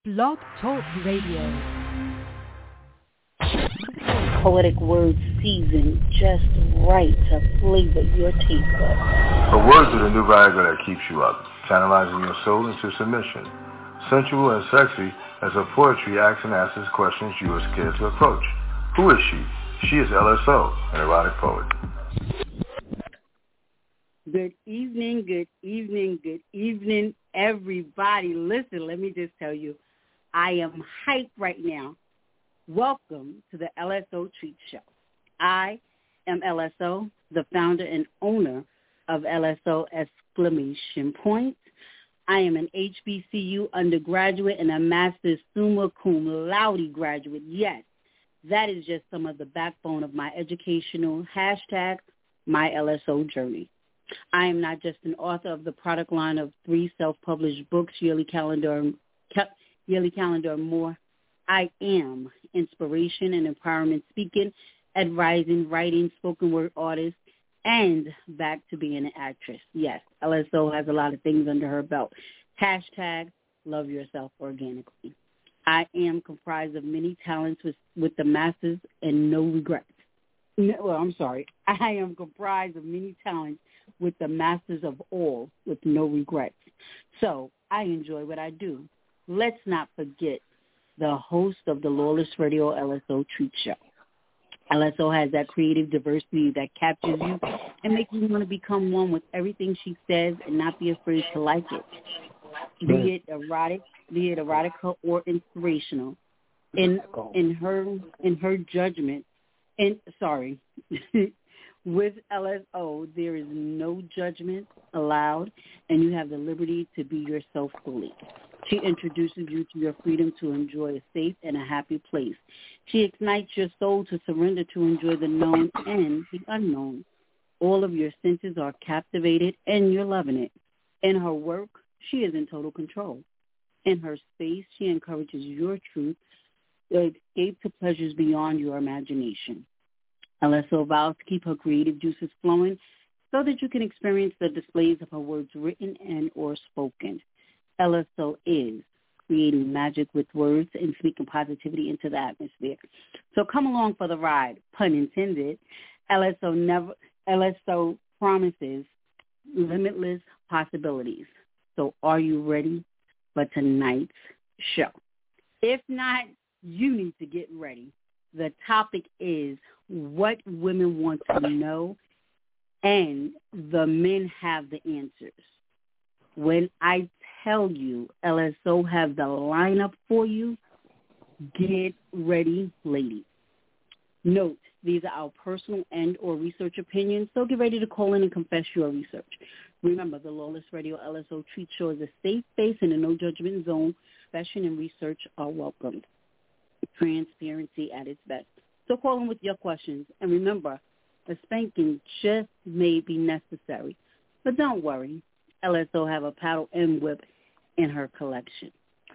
Blog Talk Radio. Poetic words seasoned just right to flavor your taste buds. Her words are the new Viagra that keeps you up, channelizing your soul into submission. Sensual and sexy as her poetry asks and answers questions you are scared to approach. Who is she? She is LSO, an erotic poet. Good evening, everybody. Listen, let me just tell you, I am hyped right now. Welcome to the LSO Treat Show. I am LSO, the founder and owner of LSO exclamation point. I am an HBCU undergraduate and a master's summa cum laude graduate. Yes, that is just some of the backbone of my educational hashtag, my LSO journey. I am not just an author of the product line of 3 self-published books, yearly calendar and more. I am inspiration and empowerment speaking, advising, writing, spoken word artist, and back to being an actress. Yes, LSO has a lot of things under her belt. Hashtag love yourself organically. I am comprised of many talents with the masses and no regrets. I am comprised of many talents with the masters of all with no regrets. So I enjoy what I do. Let's not forget the host of the Lawless Radio LSO Treat Show. LSO has that creative diversity that captures you and makes you want to become one with everything she says and not be afraid to like it. Be it erotica or inspirational. In her judgment, with LSO, there is no judgment allowed, and you have the liberty to be yourself fully. She introduces you to your freedom to enjoy a safe and a happy place. She ignites your soul to surrender to enjoy the known and the unknown. All of your senses are captivated, and you're loving it. In her work, she is in total control. In her space, she encourages your truth to escape to pleasures beyond your imagination. LSO vows to keep her creative juices flowing so that you can experience the displays of her words written and or spoken. LSO is creating magic with words and speaking positivity into the atmosphere. So come along for the ride, pun intended. LSO promises limitless possibilities. So are you ready for tonight's show? If not, you need to get ready. The topic is what women want to know, and the men have the answers. When I tell you LSO have the lineup for you, get ready, ladies. Note, these are our personal and or research opinions, so get ready to call in and confess your research. Remember, the Lawless Radio LSO Treat Show is a safe space and a no-judgment zone. Confession and research are welcomed. Transparency at its best. So call in with your questions. And remember, a spanking just may be necessary. But don't worry. LSO have a paddle and whip in her collection.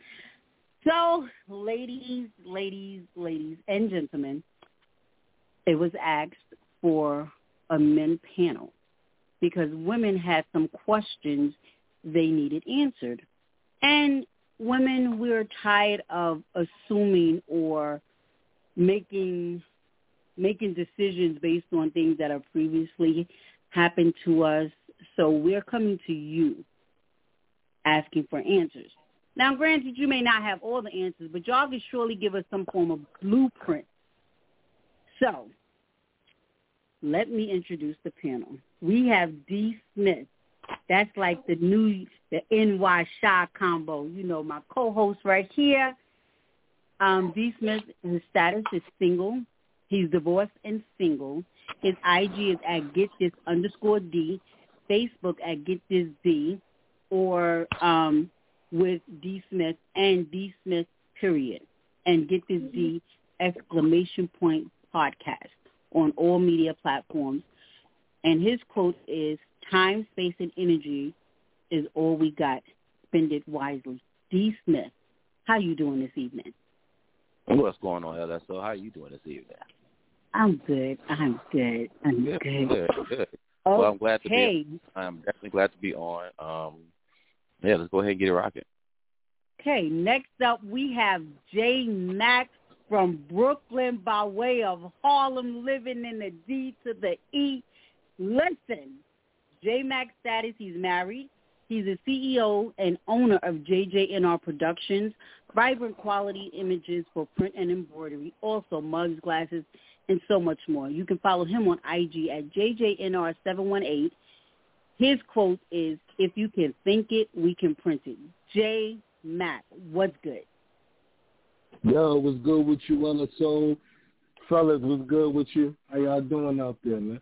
So, ladies, and gentlemen, it was asked for a men panel because women had some questions they needed answered. And women, we're tired of assuming or making decisions based on things that have previously happened to us. So we're coming to you asking for answers. Now, granted, you may not have all the answers, but y'all can surely give us some form of blueprint. So let me introduce the panel. We have D. Smith. That's like the NY Shy combo. You know, my co-host right here. D. Smith, his status is single. He's divorced and single. His IG is at @GetThis_D. Facebook at @GetThisD, or with D. Smith and D. Smith period, and @GetThisD exclamation point podcast on all media platforms. And his quote is, "Time, space, and energy is all we got. Spend it wisely." D. Smith, how you doing this evening? What's going on, LSO? How you doing this evening? I'm good. Good. Well, I'm glad to be. I'm definitely glad to be on. Let's go ahead and get it rocking. Okay, next up we have J Mac from Brooklyn by way of Harlem, living in the D to the E. Listen, J Mac's status, he's married. He's a CEO and owner of JJNR Productions, vibrant quality images for print and embroidery, also mugs, glasses, and so much more. You can follow him on IG at JJNR718. His quote is, "If you can think it, we can print it." J Mac, what's good? Yo, what's good with you, Wella Soul? Fellas, what's good with you? How y'all doing out there, man?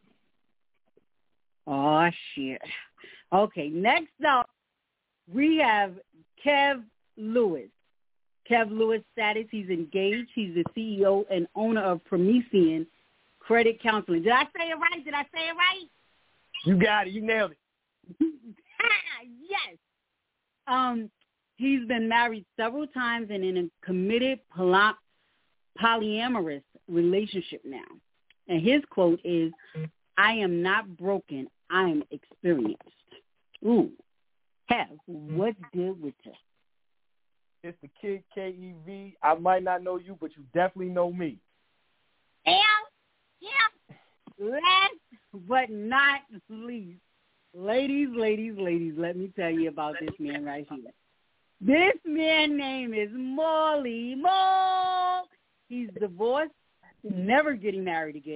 Oh, shit. Okay, next up, we have Kev Lewis. Kev Lewis status, he's engaged. He's the CEO and owner of Promethean Credit Counseling. Did I say it right? You got it. You nailed it. Yes. He's been married several times and in a committed polyamorous relationship now. And his quote is, "I am not broken. I am experienced." Ooh. Kev, what's good with you? It's the kid, KEV. I might not know you, but you definitely know me. Yeah. Last but not least, ladies, let me tell you about this man right here. This man's name is Molly Mo. He's divorced, never getting married again, !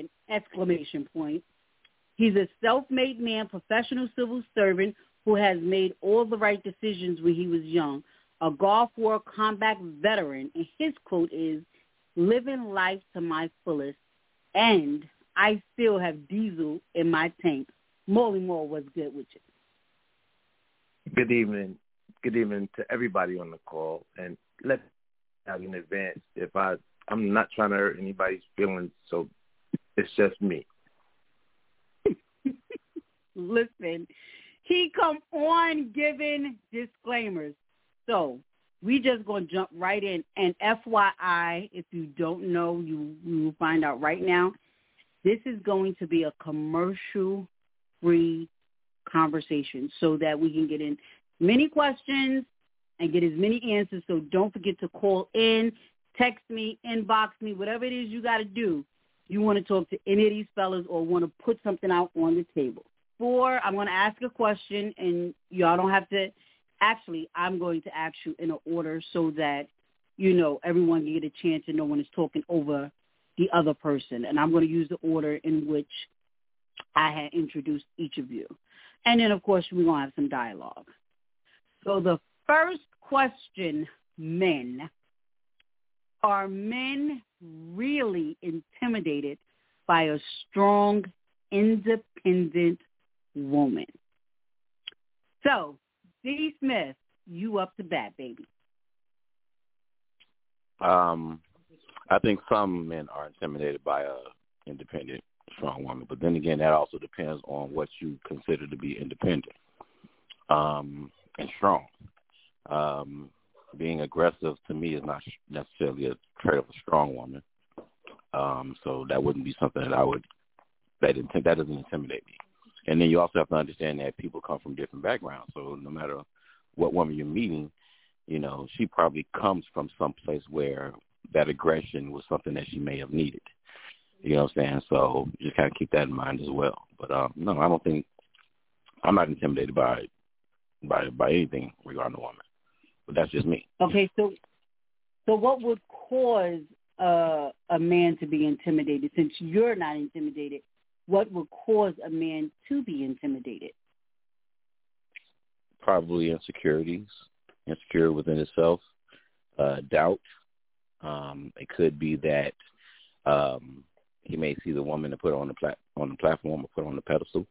He's a self-made man, professional civil servant who has made all the right decisions when he was young, a Gulf War combat veteran, and his quote is, "Living life to my fullest, and I still have diesel in my tank." Molly Moore, what's good with you? Good evening. Good evening to everybody on the call. And let me out in advance if I'm not trying to hurt anybody's feelings, so it's just me. Listen, he come on giving disclaimers. So we just going to jump right in. And FYI, if you don't know, you will find out right now. This is going to be a commercial-free conversation so that we can get in many questions and get as many answers. So don't forget to call in, text me, inbox me, whatever it is you got to do. You want to talk to any of these fellas or want to put something out on the table. I'm going to ask a question, and y'all don't have to. Actually, I'm going to ask you in an order so that, everyone can get a chance and no one is talking over the other person. And I'm going to use the order in which I had introduced each of you. And then, of course, we're going to have some dialogue. So the first question, men. Are men really intimidated by a strong, independent woman? So, D. Smith, you up to bat, baby. I think some men are intimidated by a independent, strong woman. But then again, that also depends on what you consider to be independent and strong. Being aggressive to me is not necessarily a trait of a strong woman. So that wouldn't be something that doesn't intimidate me. And then you also have to understand that people come from different backgrounds. So no matter what woman you're meeting, she probably comes from some place where that aggression was something that she may have needed. You know what I'm saying? So you just kind of keep that in mind as well. But no, I don't think I'm not intimidated by anything regarding a woman. But that's just me. Okay, so what would cause a man to be intimidated? Since you're not intimidated, what would cause a man to be intimidated? Probably insecurities, insecure within himself, doubt. It could be that he may see the woman and put her on the platform or put her on the pedestal.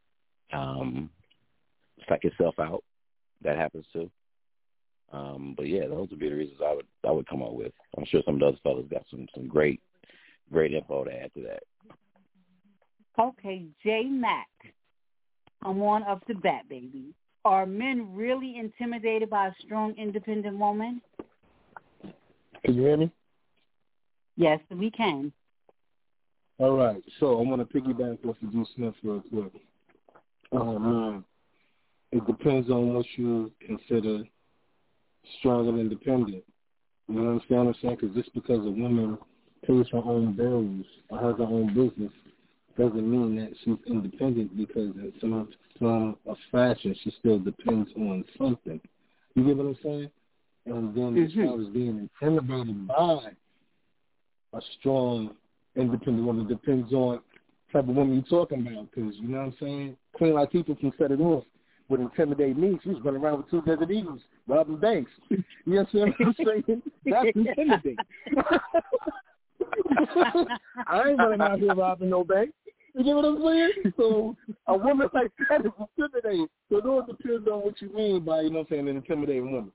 Psych himself out. That happens too. But yeah, those would be the reasons I would come up with. I'm sure some of the other fellas got some great info to add to that. Okay, J Mac, I'm on up to bat, baby. Are men really intimidated by a strong, independent woman? Can you hear me? Yes, we can. All right, so I'm going to piggyback off of D. Smith real quick. It depends on what you consider strong and independent. You know what I'm saying? Because just because a woman pays her own bills or has her own business doesn't mean that she's independent, because in some form of fashion she still depends on something. You get what I'm saying? And then as far as being intimidated by a strong, independent woman, depends on the type of woman you're talking about. Because, you know what I'm saying? Queen Latifah can set it off. Would intimidate me. She was running around with 2 Desert Eagles, robbing banks. You know what I'm saying? That's intimidating. I ain't running out here robbing no bank. You get what I'm saying? So a woman like that is intimidating. So it all depends on what you mean by, you know what I'm saying, an intimidating woman.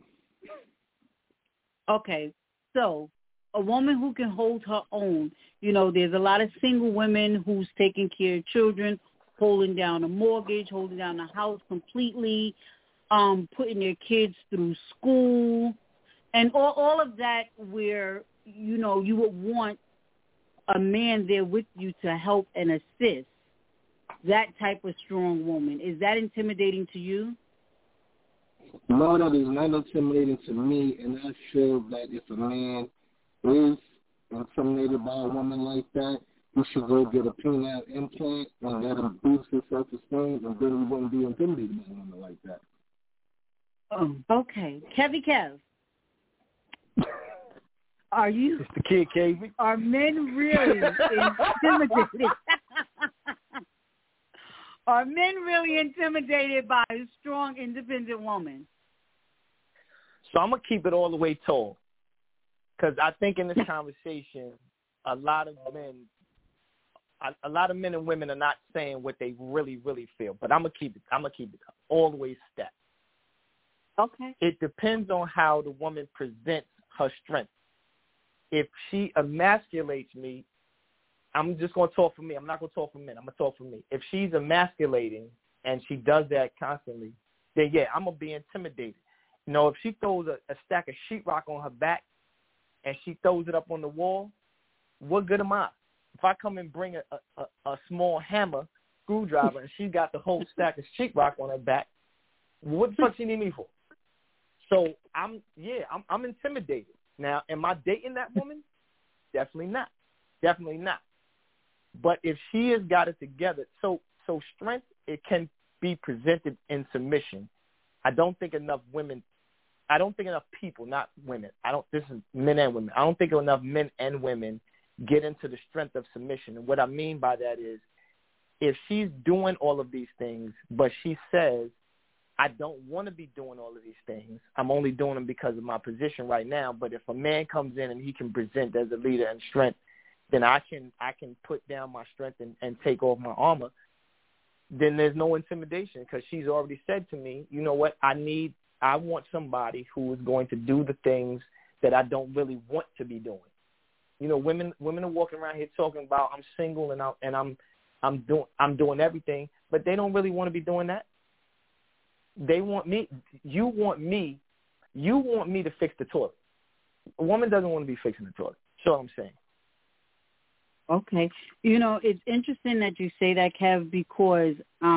Okay, so a woman who can hold her own. You know, there's a lot of single women who's taking care of children, holding down a mortgage, holding down the house completely, putting their kids through school, and all of that where, you know, you would want a man there with you to help and assist. That type of strong woman. Is that intimidating to you? No, that is not intimidating to me, and I feel that if a man is intimidated by a woman like that, he should go get a penile implant and let him boost his self-esteem, and then he wouldn't be intimidated by a woman like that. Okay. Kev. Are you? It's the kid, KV. Are men really intimidated? Are men really intimidated by a strong, independent woman? So I'm going to keep it all the way tall, because I think in this conversation, a lot of men and women are not saying what they really, really feel. But I'm going to keep it all the way stepped. Okay. It depends on how the woman presents her strength. If she emasculates me, I'm just going to talk for me. I'm not going to talk for men. I'm going to talk for me. If she's emasculating and she does that constantly, then, yeah, I'm going to be intimidated. You know, if she throws a stack of sheetrock on her back and she throws it up on the wall, what good am I? If I come and bring a small hammer, screwdriver, and she got the whole stack of sheetrock on her back, what the fuck she need me for? So I'm intimidated. Now, am I dating that woman? Definitely not. Definitely not. But if she has got it together, so strength, it can be presented in submission. I don't think enough people, not women. This is men and women. I don't think enough men and women get into the strength of submission. And what I mean by that is, if she's doing all of these things, but she says, I don't want to be doing all of these things. I'm only doing them because of my position right now. But if a man comes in and he can present as a leader and strength, then I can put down my strength and take off my armor. Then there's no intimidation, because she's already said to me, you know what, I want somebody who is going to do the things that I don't really want to be doing. You know, women are walking around here talking about I'm single and I'm doing everything, but they don't really want to be doing that. They want me. You want me to fix the toilet. A woman doesn't want to be fixing the toilet. That's all I'm saying. Okay. You know, it's interesting that you say that, Kev, because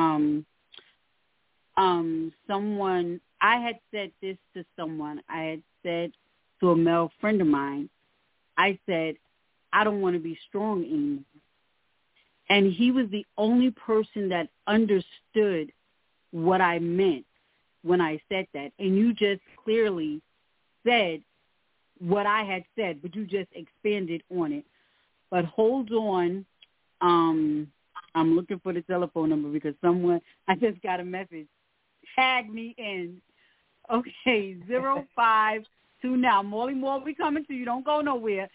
I had said this to someone. I had said to a male friend of mine, I said, I don't want to be strong anymore. And he was the only person that understood what I meant when I said that. And you just clearly said what I had said, but you just expanded on it. But hold on. I'm looking for the telephone number because I just got a message. Tag me in. Okay, 052 now. Molly Moore, we coming to you. Don't go nowhere.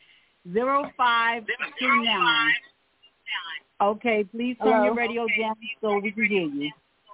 0529. Okay, please turn your radio down so we can hear you.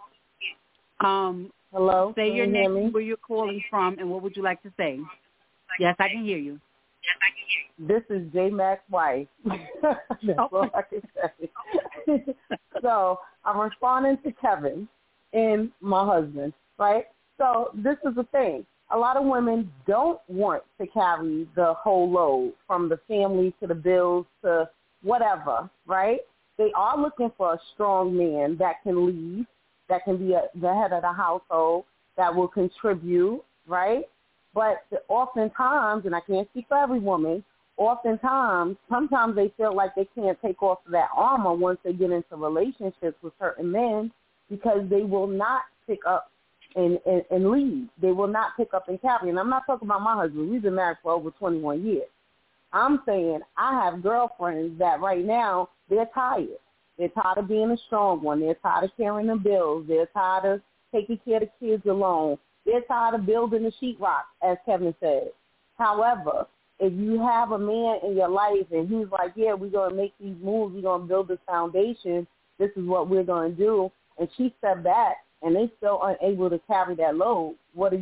Hello? Say your name, where you're calling from, and what would you like to say? Yes, I can hear you. This is J. Mac's wife. That's all I can say. So I'm responding to Kevin and my husband, right? So this is the thing. A lot of women don't want to carry the whole load, from the family to the bills to whatever, right? They are looking for a strong man that can lead, that can be the head of the household, that will contribute, right? But oftentimes, and I can't speak for every woman, sometimes they feel like they can't take off that armor once they get into relationships with certain men because they will not pick up and lead. They will not pick up and carry. And I'm not talking about my husband. We've been married for over 21 years. I'm saying I have girlfriends that right now, they're tired. They're tired of being a strong one. They're tired of carrying the bills. They're tired of taking care of the kids alone. They're tired of building the sheetrock, as Kevin said. However, if you have a man in your life and he's like, yeah, we're going to make these moves, we're going to build this foundation, this is what we're going to do, and she stepped back and they still unable to carry that load, what do?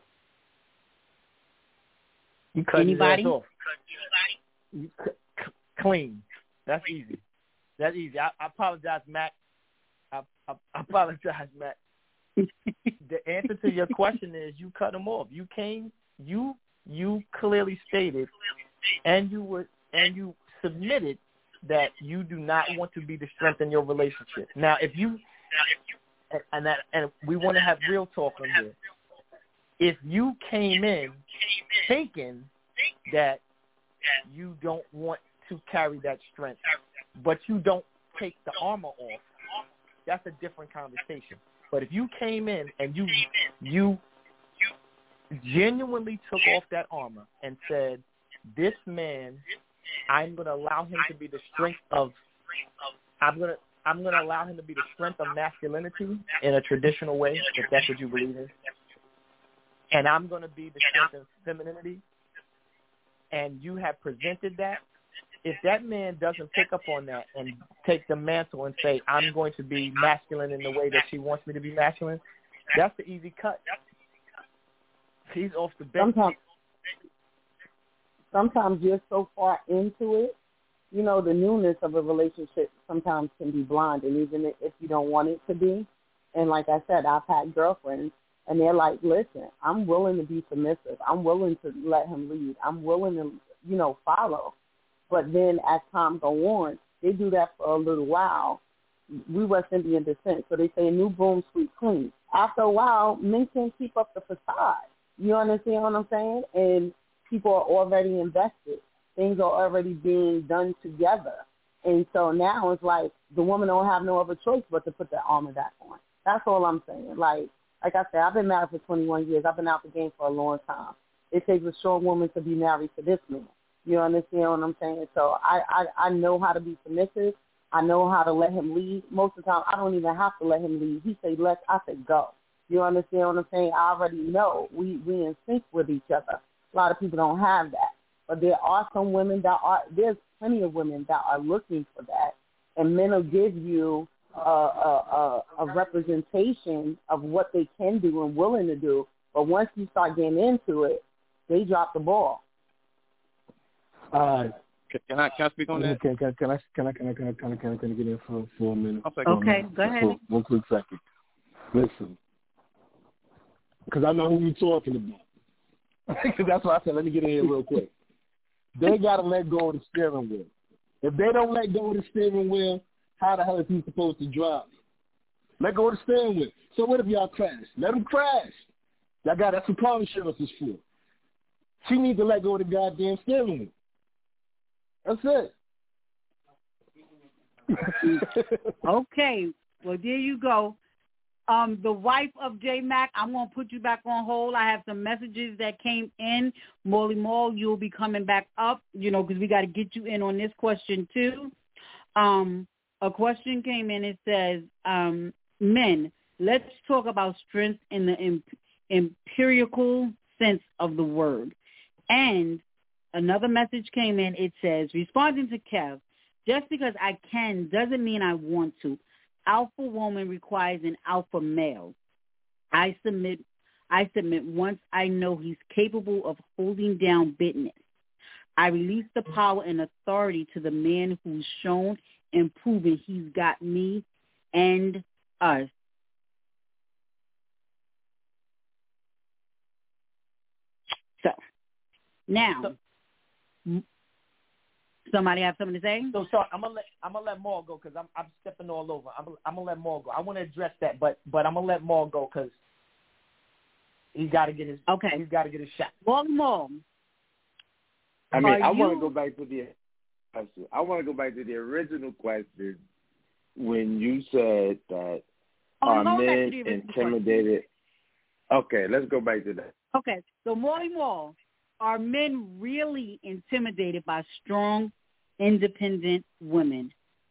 You cut Anybody? his ass off. You clean. That's easy. I apologize, Mac. I apologize, Mac. The answer to your question is you cut him off. You clearly stated, and you submitted that you do not want to be the strength in your relationship. Now, if you and we want to have real talk on here. If you came in thinking that you don't want to carry that strength, but you don't take the armor off, that's a different conversation. But if you came in and you genuinely took off that armor and said, this man, I'm going to allow him to be the strength of, I'm going to allow him to be the strength of masculinity in a traditional way, if that's what you believe in. And I'm going to be the strength of femininity. And you have presented that. If that man doesn't pick up on that and take the mantle and say, I'm going to be masculine in the way that she wants me to be masculine, that's the easy cut. He's off the bench. Sometimes you're so far into it, you know, the newness of a relationship sometimes can be blinding, even if you don't want it to be. And like I said, I've had girlfriends, and they're like, listen, I'm willing to be submissive. I'm willing to let him lead. I'm willing to, you know, follow. But then as time go on, they do that for a little while. We West Indian descent, so they say new broom sweep clean. After a while, men can't keep up the facade. You understand what I'm saying? And people are already invested. Things are already being done together. And so now it's like the woman don't have no other choice but to put that armor back on. That's all I'm saying. Like I said, I've been married for 21 years. I've been out the game for a long time. It takes a strong woman to be married to this man. You understand what I'm saying? So I know how to be submissive. I know how to let him lead. Most of the time, I don't even have to let him lead. He say let's, I say go. You understand what I'm saying? I already know. We in sync with each other. A lot of people don't have that. But there are some women there's plenty of women that are looking for that. And men will give you a representation of what they can do and willing to do. But once you start getting into it, they drop the ball. Can I speak on that? Can I get in for a minute? Okay, go ahead. One quick second. Listen, because I know who you're talking about. Because that's why I said, let me get in here real quick. They got to let go of the steering wheel. If they don't let go of the steering wheel, how the hell is he supposed to drive? Let go of the steering wheel. So what if y'all crash? Let them crash. That's what car insurance is for. She needs to let go of the goddamn steering wheel. That's it. Okay. Well, there you go. The wife of J Mac, I'm going to put you back on hold. I have some messages that came in. Molly Mall, you'll be coming back up, because we got to get you in on this question too. A question came in. It says, men, let's talk about strength in the empirical sense of the word. And another message came in. It says, responding to Kev, just because I can doesn't mean I want to. Alpha woman requires an alpha male. I submit once I know he's capable of holding down business. I release the power and authority to the man who's shown and proven he's got me and us. So, now, somebody have something to say? So, sorry, I'm gonna let Maul go because I'm stepping all over. I'm gonna let Maul go. I want to address that, but I'm gonna let Maul go because He's got to get his. Okay. He's got to get his shot. Baltimore. I mean, I you... want to go back to the question. I want to go back to the original question when you said that are men intimidated. Okay, let's go back to that. Okay, so Molly Mall, are men really intimidated by strong, independent women?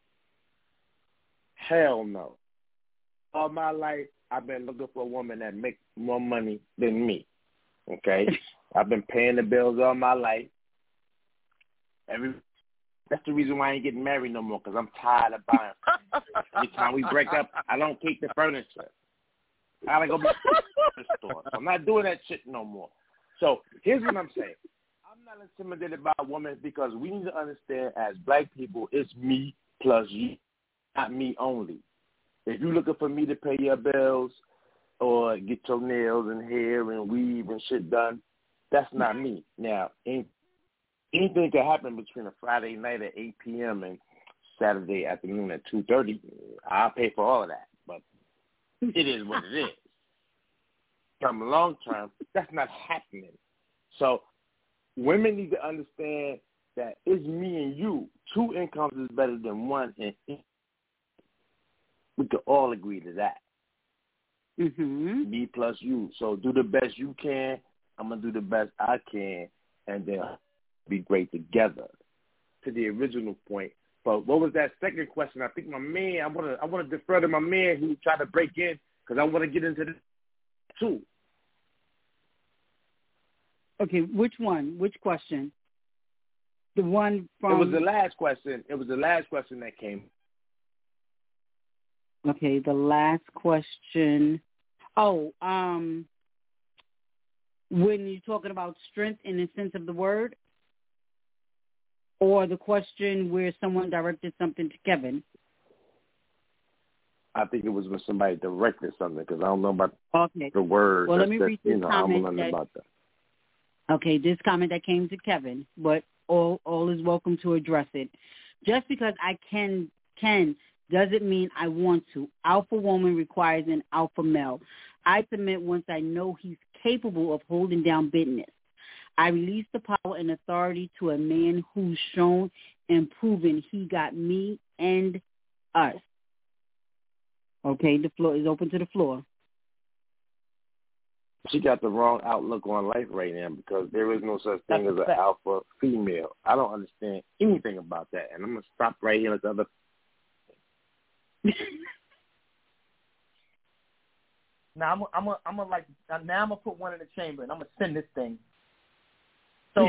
Hell no. All my life, I've been looking for a woman that makes more money than me. Okay? I've been paying the bills all my life. That's the reason why I ain't getting married no more, because I'm tired of buying furniture. Every time we break up, I don't keep the furniture. I gotta go to the store. I'm not doing that shit no more. So here's what I'm saying. I'm not intimidated by women because we need to understand as black people, it's me plus you, not me only. If you're looking for me to pay your bills or get your nails and hair and weave and shit done, that's not me. Now, anything can happen between a Friday night at 8 p.m. and Saturday afternoon at 2:30. I'll pay for all of that, but it is what it is. From long term, that's not happening. So women need to understand that it's me and you. 2 incomes is better than 1, and we can all agree to that. Mm-hmm. Me plus you. So do the best you can. I'm going to do the best I can, and then be great together. To the original point. But what was that second question? I think my man, I want to defer to my man who tried to break in because I want to get into this too. Okay, which one? Which question? The one from... It was the last question. It was the last question that came. Okay, the last question. Oh, when you're talking about strength in the sense of the word, or the question where someone directed something to Kevin? I think it was when somebody directed something because I don't know about the word. Well, let me read this I don't know comment. about that. Okay, this comment that came to Kevin, but all is welcome to address it. Just because I can doesn't mean I want to. Alpha woman requires an alpha male. I submit once I know he's capable of holding down business. I release the power and authority to a man who's shown and proven he got me and us. Okay, the floor is open to the floor. She got the wrong outlook on life right now because there is no such thing as an alpha female. I don't understand anything about that, and I'm gonna stop right here with the other. Now I'm gonna put one in the chamber and I'm gonna send this thing. So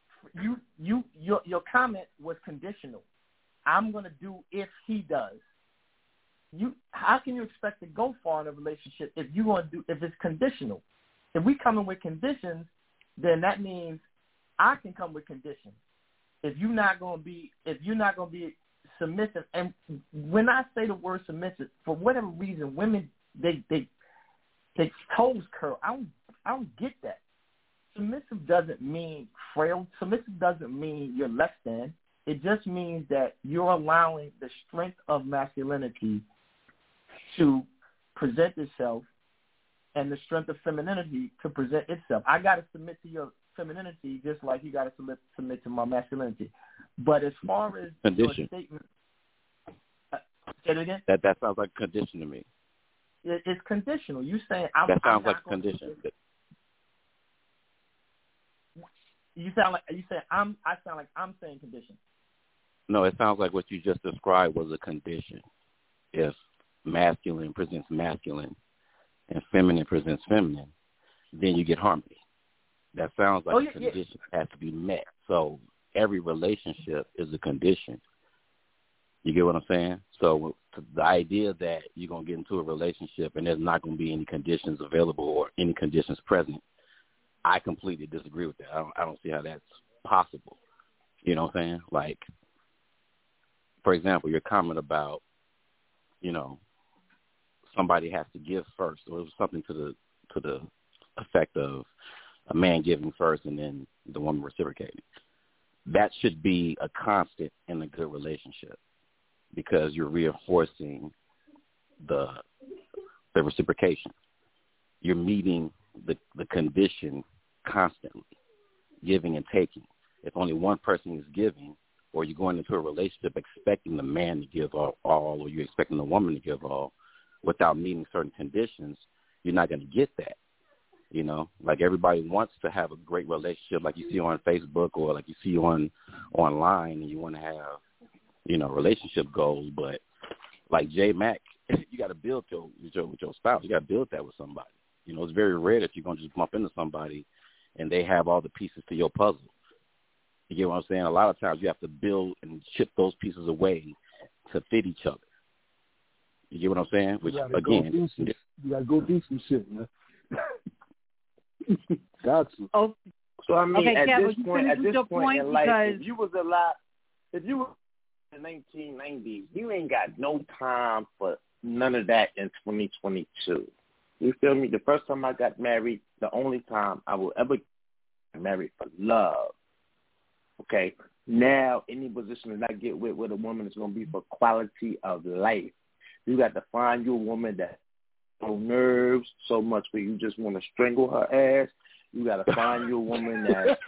your comment was conditional. I'm gonna do if he does. How can you expect to go far in a relationship if it's conditional? If we come in with conditions, then that means I can come with conditions. If you're not gonna be submissive, and when I say the word submissive, for whatever reason, women they toes curl. I don't get that. Submissive doesn't mean frail. Submissive doesn't mean you're less than. It just means that you're allowing the strength of masculinity to present itself and the strength of femininity to present itself. I got to submit to your femininity just like you got to submit to my masculinity. But as far as condition. Your statement, say it again? That sounds like a condition to me. It's conditional. You saying that sounds like a condition. You sound like I sound like I'm saying condition. No, it sounds like what you just described was a condition. If masculine presents masculine and feminine presents feminine, then you get harmony. That sounds like a condition has to be met. So every relationship is a condition. You get what I'm saying? So the idea that you're going to get into a relationship and there's not going to be any conditions available or any conditions present, I completely disagree with that. I don't see how that's possible. You know what I'm saying? Like, for example, your comment about, somebody has to give first, or it was something to the effect of a man giving first and then the woman reciprocating. That should be a constant in a good relationship because you're reinforcing the reciprocation. You're meeting the condition constantly, giving and taking. If only one person is giving, or you're going into a relationship expecting the man to give all, or you're expecting the woman to give all, without meeting certain conditions, you're not going to get that. You know, like everybody wants to have a great relationship, like you see on Facebook or like you see online, and you want to have, you know, relationship goals. But like J Mac, you got to build with your spouse. You got to build that with somebody. You know, it's very rare that you're going to just bump into somebody and they have all the pieces to your puzzle. You get what I'm saying? A lot of times you have to build and chip those pieces away to fit each other. You get what I'm saying? Which, again, you got to go do some shit, man. Got you. Oh, so I mean, okay, at Kev, this point in life, if you was alive, if you were in the 1990s, you ain't got no time for none of that in 2022. You feel me? The first time I got married, the only time I will ever get married for love. Okay? Now, any position that I get with a woman is going to be for quality of life. You got to find you a woman that no nerves so much where you just want to strangle her ass. You got to find you a woman that's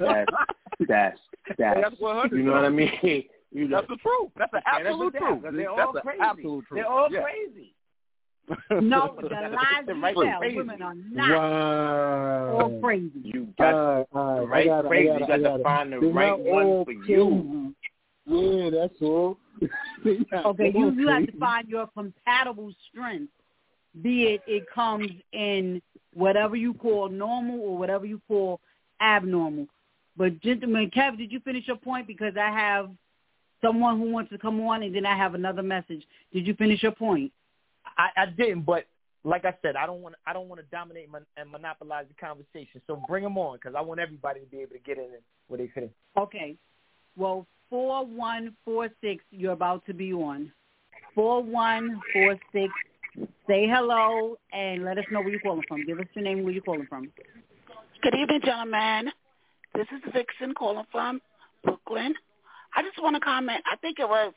you know what I mean? That's the truth. That's the absolute truth. They're all crazy. They're all crazy. No, the lies you tell, women are not all crazy. You got the right crazy. You got to find the right one for you. Yeah, that's all. Okay, you have to find your compatible strength, be it comes in whatever you call normal or whatever you call abnormal. But gentlemen, Kev, did you finish your point? Because I have someone who wants to come on, and then I have another message. Did you finish your point? I didn't, but like I said, I don't want to dominate and monopolize the conversation. So bring them on, because I want everybody to be able to get in where they fit in. Okay. Well, 4146, you're about to be on. 4146. Say hello and let us know where you're calling from. Give us your name and where you're calling from. Good evening, gentlemen. This is Vixen calling from Brooklyn. I just want to comment. I think it was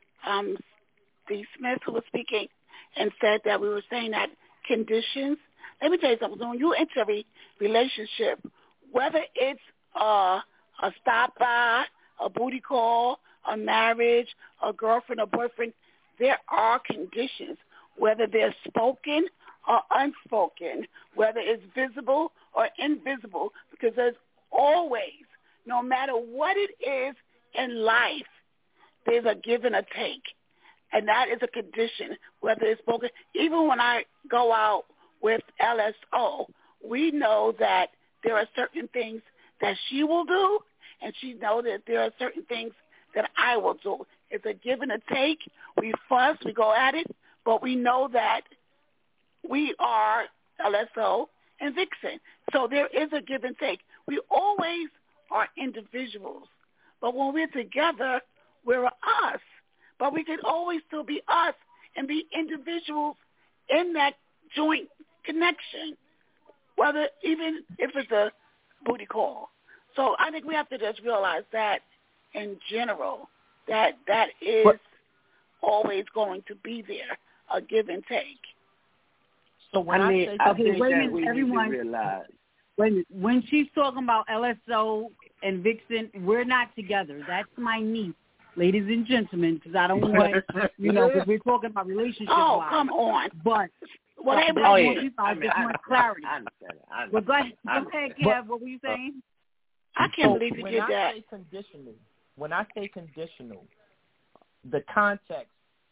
Steve Smith who was speaking and said that we were saying that conditions. Let me tell you something. When you enter a relationship, whether it's a stop by, a booty call, a marriage, a girlfriend or boyfriend, there are conditions, whether they're spoken or unspoken, whether it's visible or invisible, because there's always, no matter what it is in life, there's a give and a take. And that is a condition, whether it's spoken. Even when I go out with LSO, we know that there are certain things that she will do, and she knows that there are certain things that I will do. It's a give and a take. We fuss, we go at it, but we know that we are LSO and Vixen. So there is a give and take. We always are individuals, but when we're together, we're us. But we can always still be us and be individuals in that joint connection, whether even if it's a booty call. So I think we have to just realize that in general, that is always going to be there, a give and take. So when wait a minute, everyone. Wait a minute. When she's talking about LSO and Vixen, we're not together. That's my niece, ladies and gentlemen, because I don't want, because we're talking about relationships. Oh, come on. But I just want clarity. I understand it. Well, go ahead, Kev. What were you saying? I can't believe you did that. When I say conditional, the context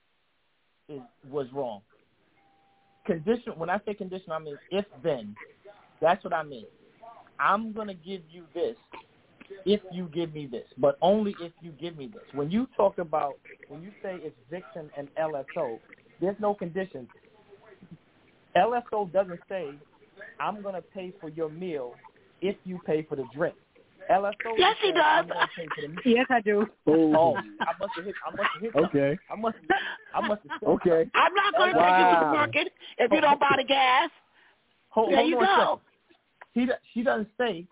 was wrong. When I say conditional, I mean if then. That's what I mean. I'm going to give you this if you give me this, but only if you give me this. When you say it's Vixen and LSO, there's no conditions. LSO doesn't say, I'm going to pay for your meal if you pay for the drink. LSO yes, he does. Yes, I do. Oh, I must have hit okay. I must have okay. I'm not going to take you to the supermarket if you don't buy the gas. There you go. She doesn't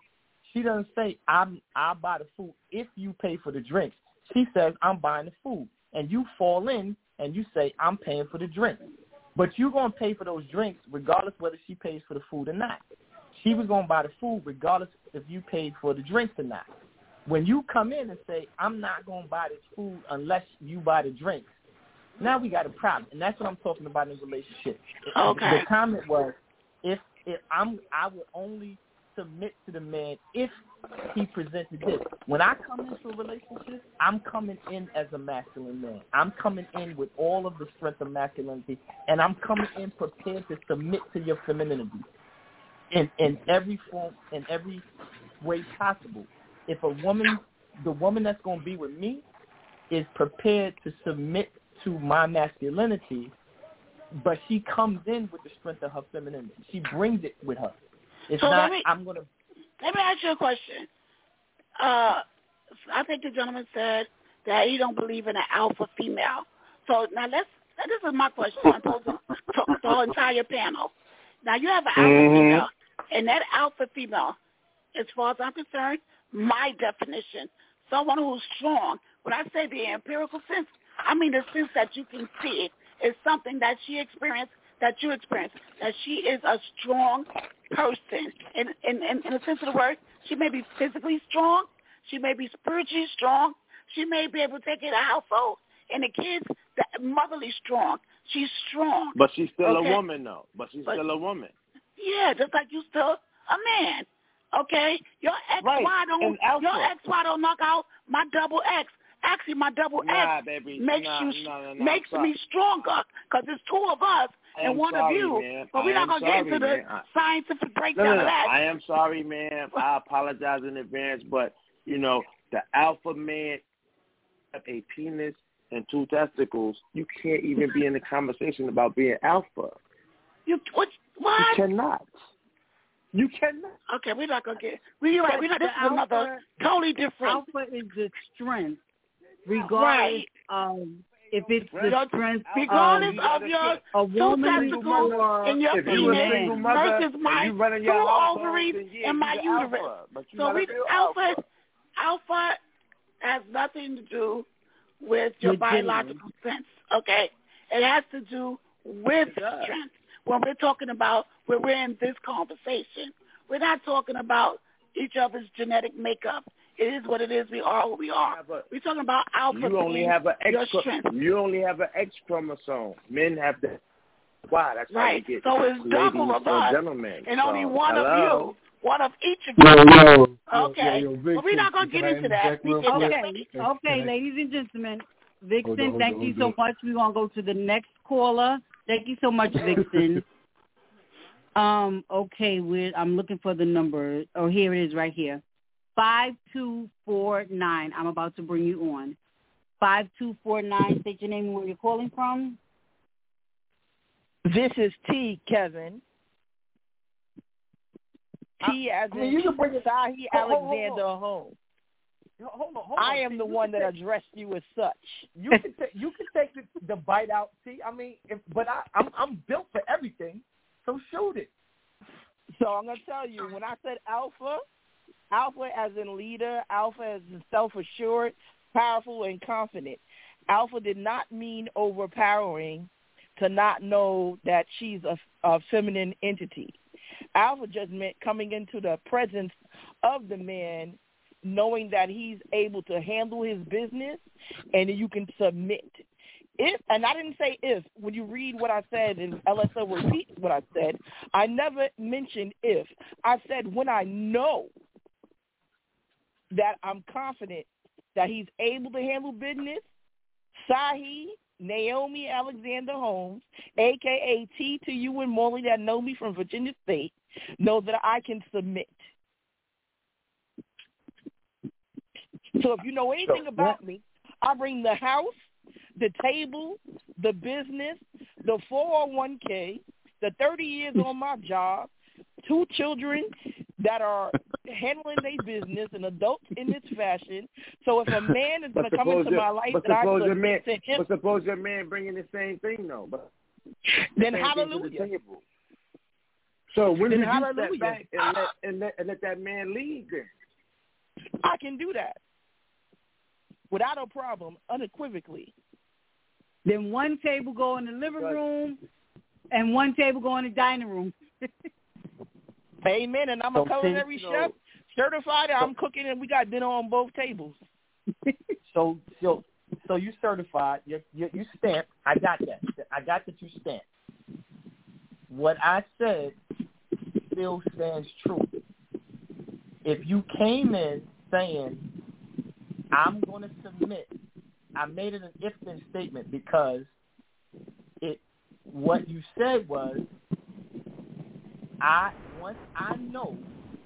say I'll buy the food if you pay for the drinks. She says I'm buying the food, and you fall in and you say I'm paying for the drink, but you're gonna pay for those drinks regardless whether she pays for the food or not. She was going to buy the food regardless if you paid for the drinks or not. When you come in and say, I'm not going to buy this food unless you buy the drinks, now we got a problem. And that's what I'm talking about in a relationship. Okay. The comment was, I would only submit to the man if he presented this. When I come into a relationship, I'm coming in as a masculine man. I'm coming in with all of the strength of masculinity, and I'm coming in prepared to submit to your femininity in every form, in every way possible. If the woman that's going to be with me is prepared to submit to my masculinity, but she comes in with the strength of her femininity. She brings it with her. It's so not, let me ask you a question. I think the gentleman said that he don't believe in an alpha female. So now this is my question. I'm supposed to talk to the whole entire panel. Now you have an alpha female, and that alpha female, as far as I'm concerned, my definition, someone who's strong. When I say the empirical sense, I mean the sense that you can see it. Is something that she experienced, that you experienced, that she is a strong person. In the sense of the word, she may be physically strong, she may be spiritually strong, she may be able to take care of the household and the kids, motherly strong. She's strong. But she's still a woman, though. Still a woman. Yeah, just like you still a man. Okay? Your ex-wife don't knock out my double X. Actually, my double X makes me stronger because there's two of us and one of you. Man. But we're not going to get into the scientific breakdown of that. I am sorry, man. I apologize in advance. But, the alpha man have a penis and two testicles. You can't even be in the conversation about being alpha. What? You cannot. You cannot. Okay, we're not going to get. This is another totally different. Alpha is the strength. Regardless of if it's the strength regardless of your a woman or in your penis versus my two ovaries and my uterus. So alpha has nothing to do with your biological sense. Okay, it has to do with strength. When we're talking about when we're in this conversation, we're not talking about each other's genetic makeup. It is what it is. We are who we are. We're talking about alpha. You only have an X. strength. You only have an X chromosome. Men have that. Why? That's right. Why so it's double of us, gentlemen. and only one of you, one of each of you. Okay. But we're not going to get into that. Okay, ladies and gentlemen. Vixen, thank you so much. We're going to go to the next caller. Thank you so much, Vixen. Okay, I'm looking for the number. Oh, here it is right here. 5249. I'm about to bring you on. 5249. State your name and where you're calling from. This is T, Kevin. T as in you can bring Sahi Alexander Holmes. Hold on. I am the one that addressed you as such. You can take the bite out. See, I mean, but I'm built for everything. So shoot it. So I'm gonna tell you when I said alpha as in leader, alpha as in self-assured, powerful, and confident. Alpha did not mean overpowering to not know that she's a feminine entity. Alpha just meant coming into the presence of the man, knowing that he's able to handle his business and you can submit. And I didn't say if. When you read what I said, and LSO repeats what I said, I never mentioned if. I said when I know that I'm confident that he's able to handle business, Sahi Naomi Alexander Holmes, a.k.a. T to you and Molly that know me from Virginia State, know that I can submit. So if you know anything about me, I bring the house, the table, the business, the 401k, the 30 years on my job, 2 children that are handling their business and adults in this fashion. So if a man is going to come into my life that I submit to him. But suppose your man bringing the same thing, though. But then hallelujah. So when you step back and let that man lead then? I can do that. Without a problem, unequivocally. Then one table go in the living room and one table go in the dining room. Amen. And I'm a culinary chef, certified. I'm cooking, and we got dinner on both tables. So you certified. You stamped. I got that. I got that you stamped. What I said still stands true. If you came in saying, I'm going to submit, I made it an if-then statement because what you said was, once I know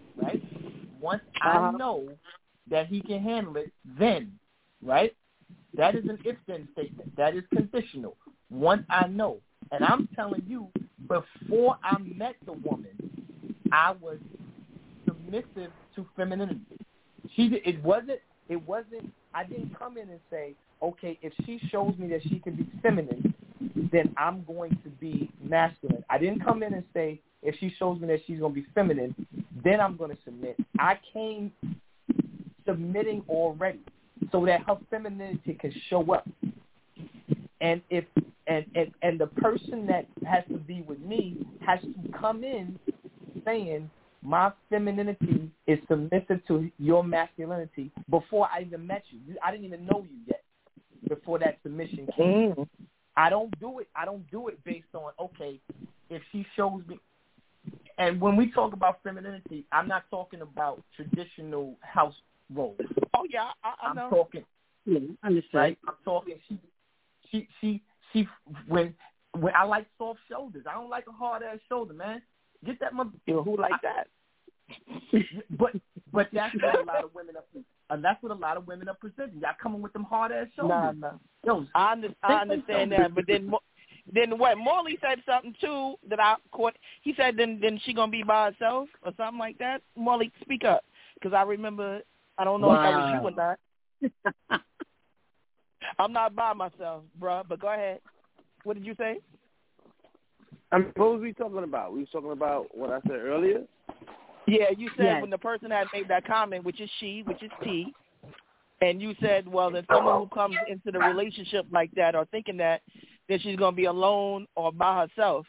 that he can handle it, then, right? That is an if-then statement. That is conditional. Once I know. And I'm telling you, before I met the woman, I was submissive to femininity. It wasn't, I didn't come in and say, okay, if she shows me that she can be feminine, then I'm going to be masculine. I didn't come in and say, if she shows me that she's going to be feminine, then I'm going to submit. I came submitting already so that her femininity can show up. And if and the person that has to be with me has to come in saying, my femininity is submissive to your masculinity before I even met you. I didn't even know you yet before that submission came. I don't do it based on, okay, if she shows me. And when we talk about femininity, I'm not talking about traditional house roles. Oh yeah, I know. I'm talking. Yeah, understood. Right? I'm talking. She. When I like soft shoulders, I don't like a hard ass shoulder, man. Get that mother. Who like that? But that's what a lot of women are. That's what a lot of women are presenting. Y'all coming with them hard ass shoulders. No. Yo, I understand that, but then what? Morley said something too that I caught. He said then she gonna be by herself or something like that. Morley, speak up, because I remember. I don't know if that was you or not. I'm not by myself, bruh, but go ahead. What did you say? What was we talking about? We was talking about what I said earlier? Yeah, you said when the person had made that comment, which is T, and you said, well, if someone who comes into the relationship like that or thinking that, then she's going to be alone or by herself.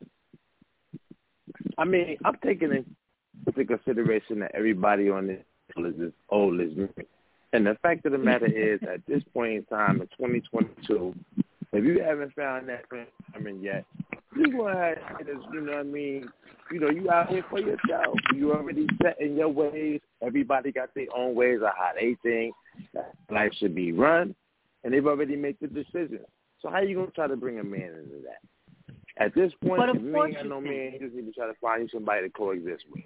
I mean, I'm taking into consideration that everybody on this is as old as me. And the fact of the matter is, at this point in time, in 2022, if you haven't found that woman yet, you go ahead and, you know what I mean, you out here for yourself. You already set in your ways. Everybody got their own ways of how they think that life should be run, and they've already made the decision. So how you going to try to bring a man into that? At this point, if you ain't got no man, you just need to try to find you somebody to coexist with.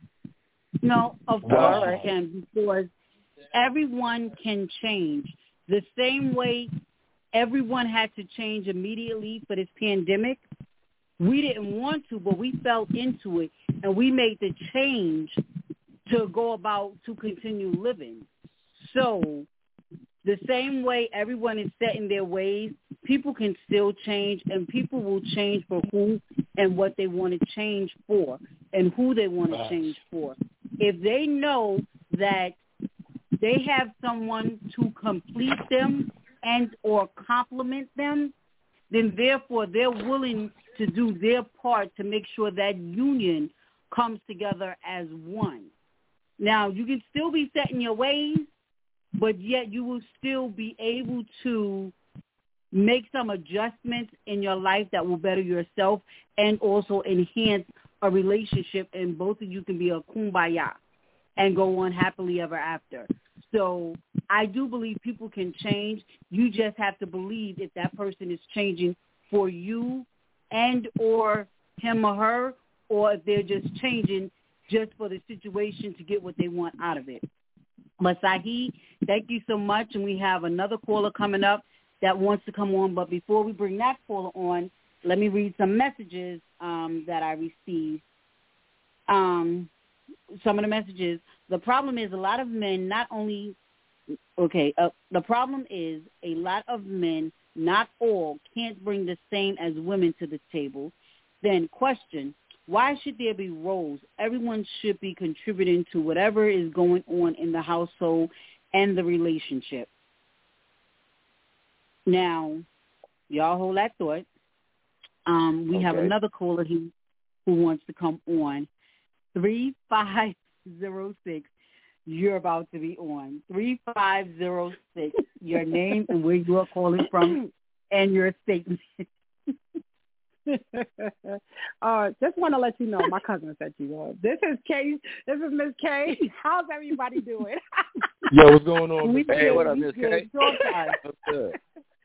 No, of course you can, because everyone can change. The same way everyone had to change immediately for this pandemic, we didn't want to, but we fell into it, and we made the change to go about to continue living. So the same way everyone is set in their ways, people can still change, and people will change for who and what they want to change for and who they want to change for. If they know that they have someone to complete them and or complement them, then therefore they're willing to do their part to make sure that union comes together as one. Now, you can still be set in your ways, but yet you will still be able to make some adjustments in your life that will better yourself and also enhance a relationship, and both of you can be a kumbaya and go on happily ever after. So I do believe people can change. You just have to believe if that person is changing for you and or him or her, or if they're just changing just for the situation to get what they want out of it. But Sahi, thank you so much. And we have another caller coming up that wants to come on. But before we bring that caller on, let me read some messages that I received. Some of the messages. The problem is a lot of men the problem is a lot of men, not all, can't bring the same as women to the table. Then question, why should there be roles? Everyone should be contributing to whatever is going on in the household and the relationship. Now, y'all hold that thought. We have another caller who wants to come on. 3506. You're about to be on. 3506. Your name and where you are calling from and your statement. Just want to let you know, my cousin set you up. This is Kay. This is Miss Kay. How's everybody doing? Yo, what's going on? Hey, what up, Miss Kay? What's good?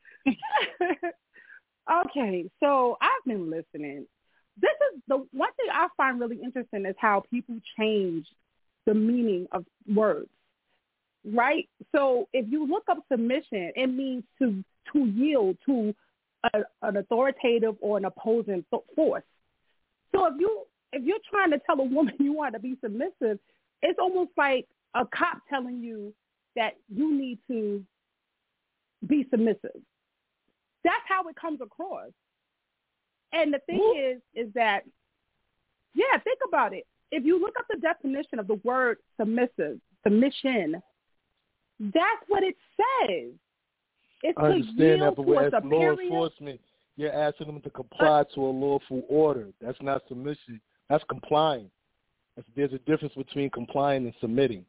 Okay, so I've been listening. This is the one thing I find really interesting is how people change the meaning of words, right? So if you look up submission, it means to yield to an authoritative or an opposing force. So if you're trying to tell a woman you want to be submissive, it's almost like a cop telling you that you need to be submissive. That's how it comes across. And the thing is that, yeah, think about it. If you look up the definition of the word submission, that's what it says. It's I understand that, but we're as law enforcement, you're asking them to comply to a lawful order. That's not submission. That's complying. There's a difference between complying and submitting.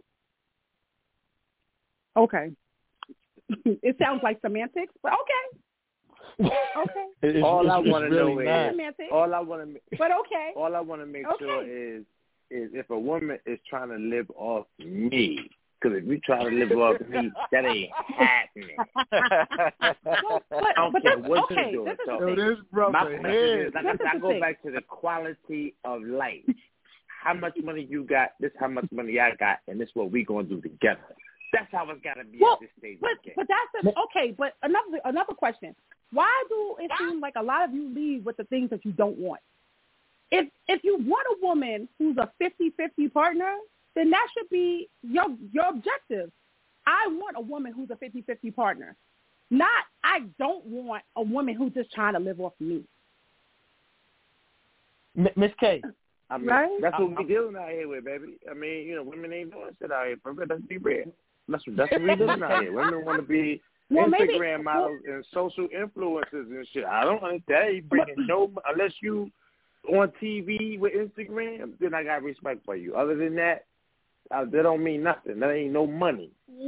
Okay. It sounds like semantics, but okay. Okay. All I want to know is all I want to. But okay. All I want to make sure is if a woman is trying to live off me. Because if you try to live off me, that ain't happening. I don't care what you're doing. So my question is, I go back to the quality of life. How much money you got, this how much money I got, and this what we going to do together. That's how it's got to be at this stage. But that's okay. But another question. Why do it seem like a lot of you leave with the things that you don't want? If you want a woman who's a 50-50 partner, then that should be your objective. I want a woman who's a 50-50 partner. Not, I don't want a woman who's just trying to live off me. Miss K. I mean, right? That's what we dealing out here with, baby. I mean, women ain't doing shit out here. Let's be real. That's what we doing out here. Women want to be Instagram models and social influencers and shit. I don't think that ain't bringing unless you on TV with Instagram, then I got respect for you. Other than that, that don't mean nothing. That ain't no money.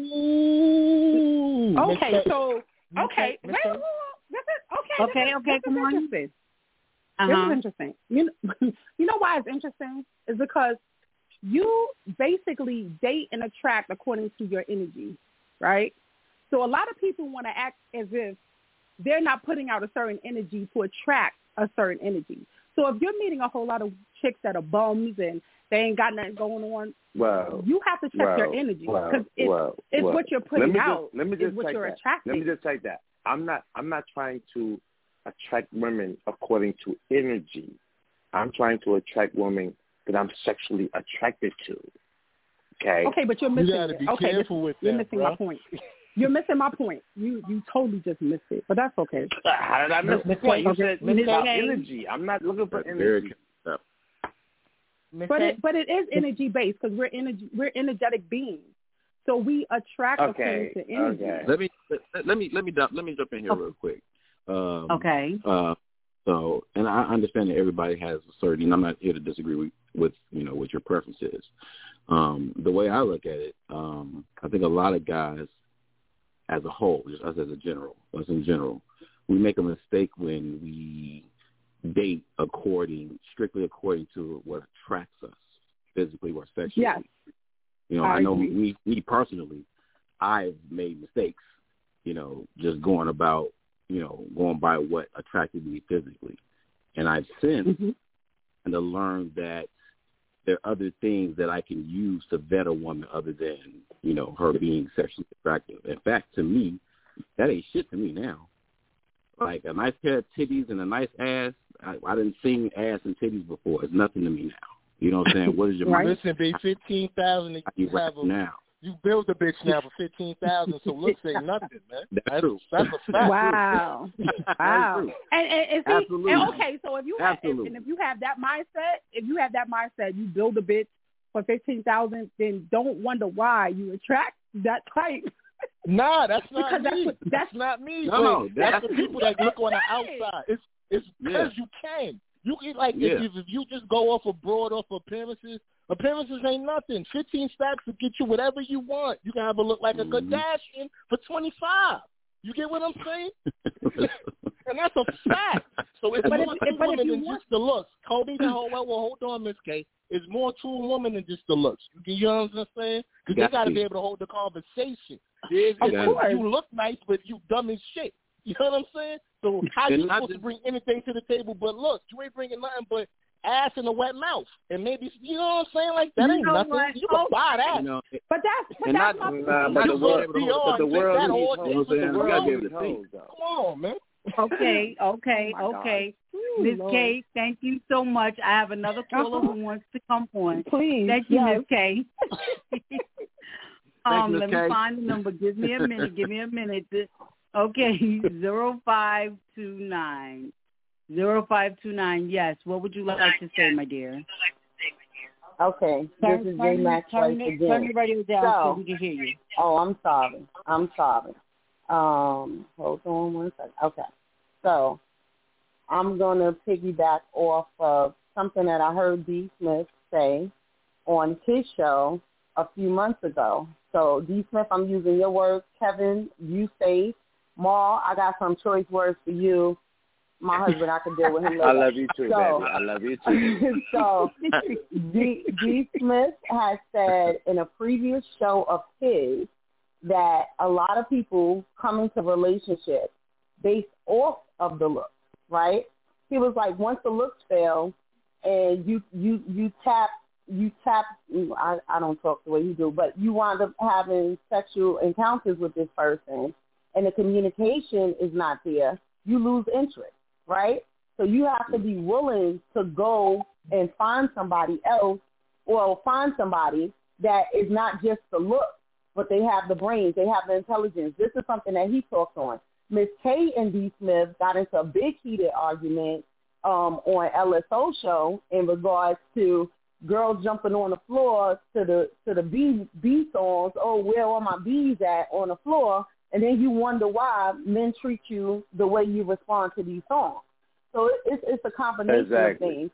Ooh. Okay, so okay, wait, okay. Come on. This is interesting. You know why it's interesting? Is because you basically date and attract according to your energy, right? So a lot of people want to act as if they're not putting out a certain energy to attract a certain energy. So if you're meeting a whole lot of chicks that are bums and they ain't got nothing going on, you have to check your energy because it's what you're putting out. Is what you're attracting. Let me just take that. I'm not trying to attract women according to energy. I'm trying to attract women that I'm sexually attracted to. Okay. Okay, but you're missing you gotta be careful with you're that, missing bro. my point. You're missing my point. You totally just missed it, but that's okay. How did I miss the point? You said about energy. I'm not looking for energy. But it is energy based because we're energetic beings, so we attract according to energy. Okay. Let me jump in here real quick. Okay. So, and I understand that everybody has a certain, and I'm not here to disagree with what your preference is. The way I look at it, I think a lot of guys, as a whole, just us in general, we make a mistake when we date strictly according to what attracts us physically or sexually. Yes. I know me personally, I've made mistakes, just going by what attracted me physically. And I've since and to learn that there are other things that I can use to vet a woman other than, her being sexually attractive. In fact, to me, that ain't shit to me now. Like a nice pair of titties and a nice ass, I didn't seen ass and titties before. It's nothing to me now. You know what I'm saying? What is your right? Listen, be 15,000. Now. You build a bitch now for 15,000, so looks ain't nothing, man. That's true. That's a fact. Wow. Wow. And see, absolutely. And okay, so if you have that mindset, you build a bitch for 15,000, then don't wonder why you attract that type. Nah, that's not me. That's not me. No, that's the people that look on the outside. It's because you can. You can if you just go off of broad off appearances ain't nothing. 15 stacks to get you whatever you want. You can have a look like a Kardashian for 25. You get what I'm saying? And that's a fact. So it's more to a woman than just the looks. Kobe, hold on, Miss K. It's more to a woman than just the looks. You know what I'm saying? Because they got to be able to hold the conversation. You look nice, but you dumb as shit. You know what I'm saying? So how you supposed to bring anything to the table but looks? You ain't bringing nothing but ass and a wet mouth, and maybe you know what I'm saying. Like that ain't nothing. What? You can buy that. You know, but that's the world. Come on, man. Okay. Oh Miss K, thank you so much. I have another caller who wants to come on. Please. Thank you, Miss K. Let me find the number. Give me a minute. Okay, 0529. 0529. Yes. What would you like to say, my dear? Okay. This is J Max White again. Turn your radio down so we can hear you. Oh, I'm sorry. Hold on one second. Okay. So I'm going to piggyback off of something that I heard D. Smith say on his show a few months ago. So, D. Smith, I'm using your words. Kevin, you say. Maul, I got some choice words for you. My husband, I can deal with him later. I love you too, baby. I love you too. So, D. Smith has said in a previous show of his that a lot of people come into relationships based off of the looks, right? He was like, once the looks fail and you tap, I don't talk the way you do, but you wind up having sexual encounters with this person and the communication is not there, you lose interest, right? So you have to be willing to go and find somebody else or find somebody that is not just the look, but they have the brains, they have the intelligence. This is something that he talked on. Miss K and D. Smith got into a big heated argument on LSO show in regards to girls jumping on the floor to the B songs. Oh, where are my B's at on the floor? And then you wonder why men treat you the way you respond to these songs. So it's a combination of things.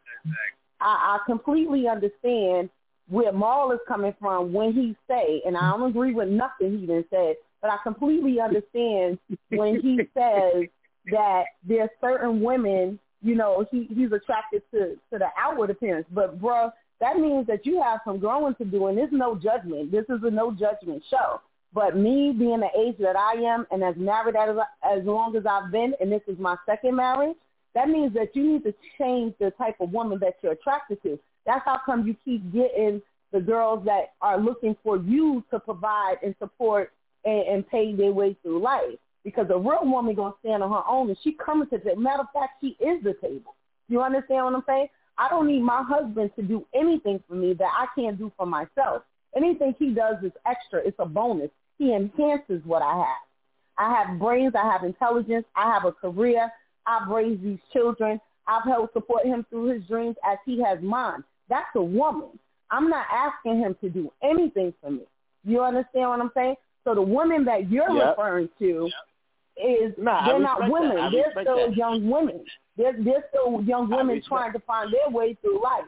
I completely understand where Maul is coming from when he say, and I don't agree with nothing he even said, but I completely understand when he says that there's certain women, you know, he's attracted to the outward appearance. But, bro, that means that you have some growing to do, and there's no judgment. This is a no judgment show. But me being the age that I am and as married as long as I've been, and this is my second marriage, that means that you need to change the type of woman that you're attracted to. That's how come you keep getting the girls that are looking for you to provide and support and pay their way through life. Because a real woman going to stand on her own, and she coming to the matter of fact, she is the table. You understand what I'm saying? I don't need my husband to do anything for me that I can't do for myself. Anything he does is extra. It's a bonus. He enhances what I have. I have brains. I have intelligence. I have a career. I've raised these children. I've helped support him through his dreams as he has mine. That's a woman. I'm not asking him to do anything for me. You understand what I'm saying? So the women that you're referring to they're not women. They're still young women. They're still young women trying to find their way through life.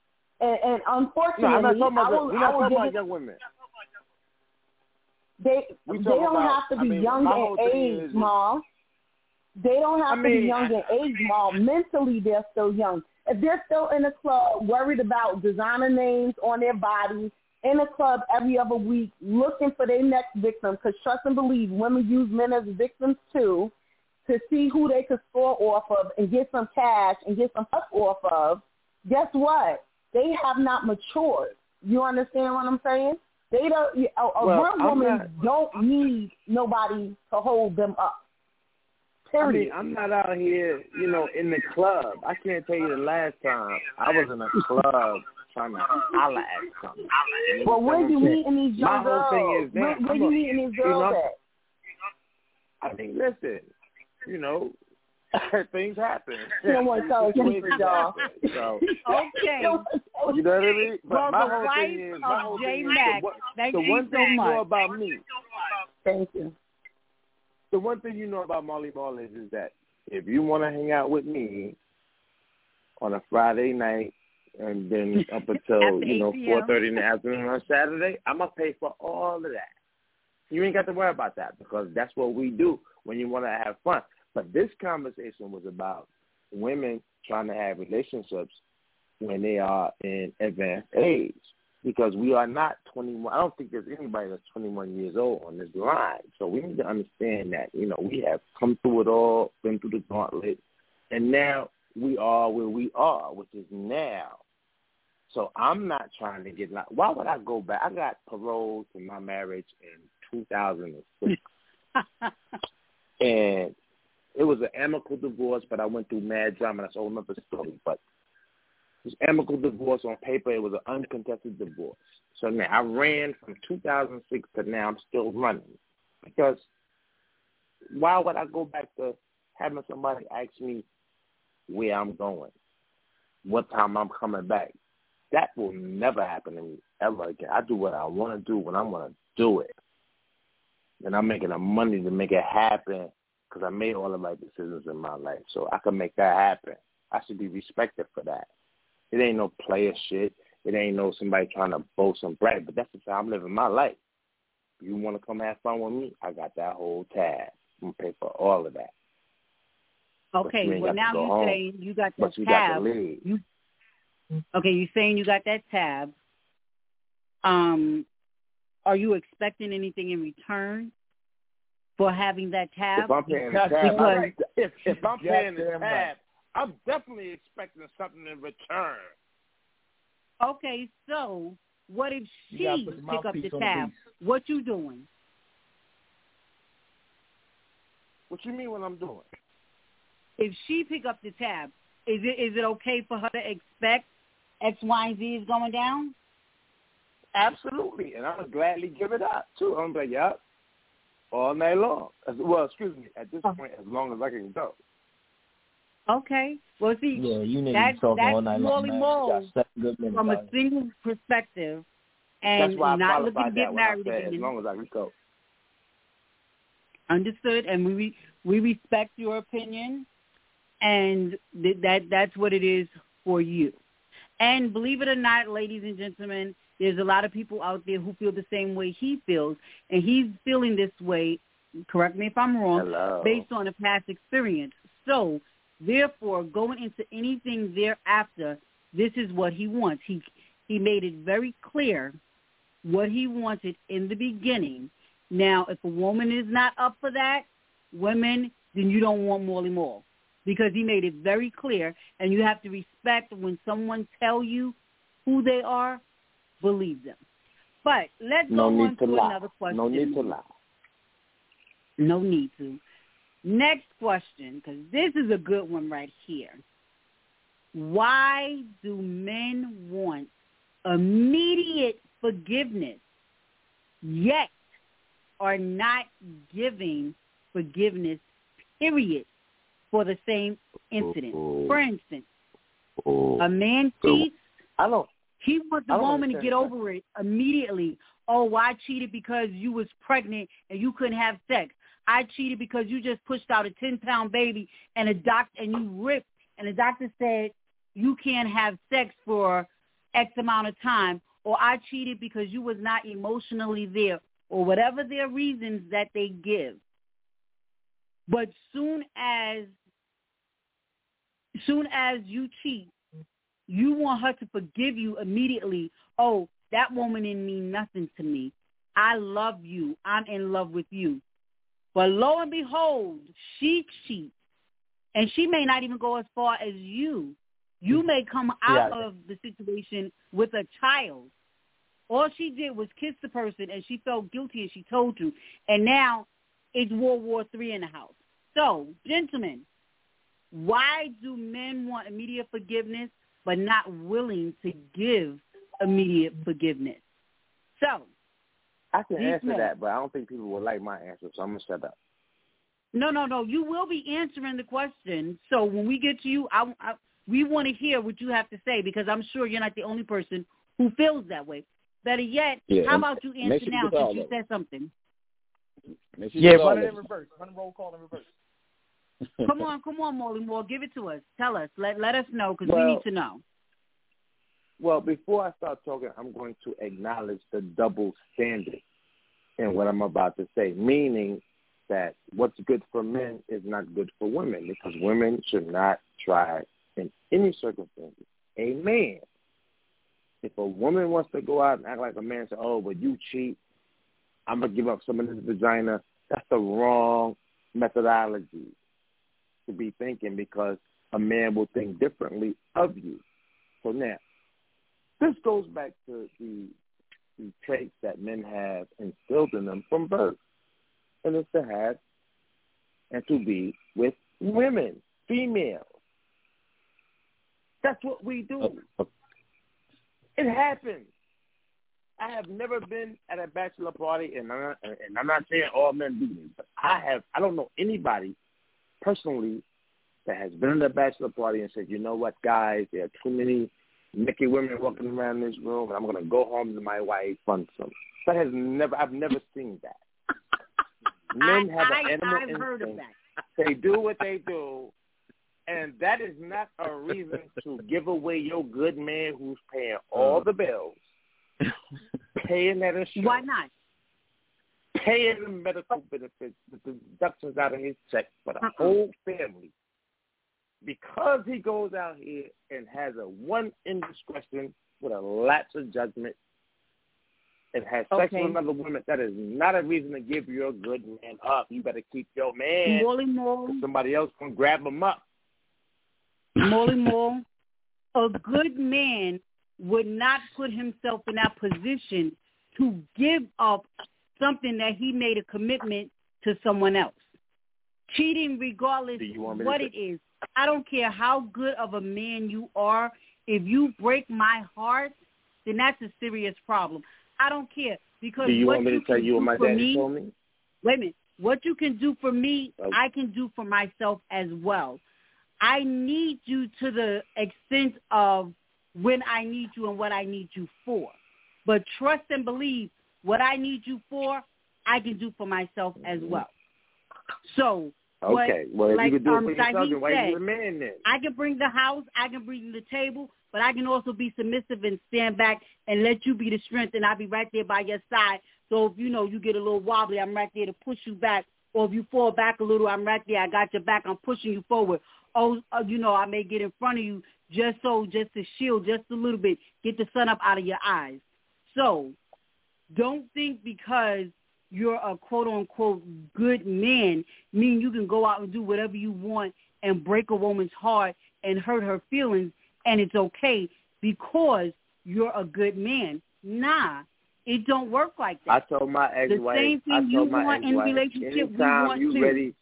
And unfortunately, we're not talking about young women. They don't have to be young in age, Mom. They don't have to be young in age, Mom. Mentally, they're still young. If they're still in a club worried about designer names on their bodies, in a club every other week looking for their next victim, because trust and believe, women use men as victims too, to see who they could score off of and get some cash and get some up off of, guess what? They have not matured. You understand what I'm saying? They don't. A real woman don't need nobody to hold them up. Period. I mean, I'm not out here, in the club. I can't tell you the last time I was in a club trying to holler at something. Well, where you meeting these young girls? My whole thing is that where you meeting these girls at? I mean, listen, things happen. You don't want to tell us anything, y'all. So, okay. You know what I mean? But well, the wife of J Max. Thank you so much. You know about me. Thank you. The one thing you know about Molly Ball is that if you want to hang out with me, on a Friday night and then up until, 4:30 in the afternoon on Saturday, I'm going to pay for all of that. You ain't got to worry about that because that's what we do when you want to have fun. But this conversation was about women trying to have relationships when they are in advanced age because we are not 21. I don't think there's anybody that's 21 years old on this line. So we need to understand that, we have come through it all, been through the gauntlet, and now we are where we are, which is now. So I'm not trying to get why would I go back? I got paroled from my marriage in 2006. And it was an amicable divorce, but I went through mad drama. That's a whole other story. But it was amicable divorce on paper. It was an uncontested divorce. So now I ran from 2006 to now I'm still running. Because why would I go back to having somebody ask me where I'm going, what time I'm coming back? That will never happen to me ever again. I do what I want to do when I want to do it. And I'm making the money to make it happen because I made all the right decisions in my life. So I can make that happen. I should be respected for that. It ain't no player shit. It ain't no somebody trying to boast and brag, but that's the time I'm living my life. You want to come have fun with me? I got that whole tab. I'm going to pay for all of that. Okay, well now you're saying you got that you tab. Got to leave. Okay, you're saying you got that tab. Are you expecting anything in return for having that tab? If I'm paying the tab, if I'm paying the tab, I'm definitely expecting something in return. Okay, so what if she pick up the tab? What you doing? What you mean what I'm doing? If she pick up the tab, is it okay for her to expect X, Y, and Z is going down? Absolutely, and I would gladly give it up too. I'm like, yep, all night long. Well, excuse me, at this point, as long as I can go. Okay. Well, see, that's Morley Mold from a single perspective, and that's why not looking to get married again. As long as I can go. Understood, and we respect your opinion, and that's what it is for you. And believe it or not, ladies and gentlemen, there's a lot of people out there who feel the same way he feels, and he's feeling this way, correct me if I'm wrong, based on a past experience. So, therefore, going into anything thereafter, this is what he wants. He made it very clear what he wanted in the beginning. Now, if a woman is not up for that, women, then you don't want Morley Moore, because he made it very clear, and you have to respect when someone tell you who they are, believe them. But let's go on to another question. No need to lie. No need to. Next question, because this is a good one right here. Why do men want immediate forgiveness, yet are not giving forgiveness, period, for the same incident? For instance, a man cheats. He wants the woman to get over it immediately. Oh, I cheated because you was pregnant and you couldn't have sex. I cheated because you just pushed out a 10-pound baby and you ripped, and the doctor said you can't have sex for X amount of time. Or I cheated because you was not emotionally there, or whatever their reasons that they give. But soon as you cheat, you want her to forgive you immediately. Oh, that woman didn't mean nothing to me. I love you. I'm in love with you. But lo and behold, she cheats. And she may not even go as far as you. You may come out of the situation with a child. All she did was kiss the person, and she felt guilty, and she told you. And now it's World War III in the house. So, gentlemen, why do men want immediate forgiveness but not willing to give immediate forgiveness? So, I can answer that, but I don't think people will like my answer, so I'm going to shut up. No. You will be answering the question. So when we get to you, we want to hear what you have to say, because I'm sure you're not the only person who feels that way. Better yet, how about you answer now since you said something? Run it in reverse. Run a roll call in reverse. Come on, Molly Moore. Give it to us. Tell us. Let us know because we need to know. Well, before I start talking, I'm going to acknowledge the double standard in what I'm about to say, meaning that what's good for men is not good for women because women should not try in any circumstances. A man, if a woman wants to go out and act like a man and say, oh, but you cheat, I'm going to give up some of this vagina, that's the wrong methodology to be thinking because a man will think differently of you. So now, this goes back to the traits that men have instilled in them from birth. And it's to have and to be with women, females. That's what we do. It happens. I have never been at a bachelor party, and I'm not saying all men do this, but I don't know anybody personally that has been at a bachelor party and said, you know what, guys, there are too many naked women walking around this room, and I'm going to go home to my wife and some. I've never seen that. Men have an animal instinct. Heard of that. They do what they do, and that is not a reason to give away your good man who's paying all the bills, paying that insurance. Why not? Paying the medical benefits, the deductions out of his check for the whole family. Because he goes out here and has a one indiscretion with a lapse of judgment and has sex with another woman, that is not a reason to give your good man up. You better keep your man. Somebody else can grab him up. Molly Moore, a good man would not put himself in that position to give up something that he made a commitment to someone else. Cheating, regardless what it is. I don't care how good of a man you are. If you break my heart, then that's a serious problem. I don't care because do you want me to tell you what my daddy told me? Wait a minute. What you can do for me, I can do for myself as well. I need you to the extent of when I need you and what I need you for. But trust and believe what I need you for, I can do for myself as well. So, okay, well, if you can do it for yourself, then why are you a man then? I can bring the house, I can bring the table, but I can also be submissive and stand back and let you be the strength, and I'll be right there by your side. So if, you get a little wobbly, I'm right there to push you back. Or if you fall back a little, I'm right there. I got your back. I'm pushing you forward. I may get in front of you just to shield just a little bit, get the sun up out of your eyes. So don't think because you're a quote-unquote good man, mean you can go out and do whatever you want and break a woman's heart and hurt her feelings, and it's okay because you're a good man. Nah, it don't work like that. I told my ex-wife, the same thing you want in a relationship, we want too. Ready,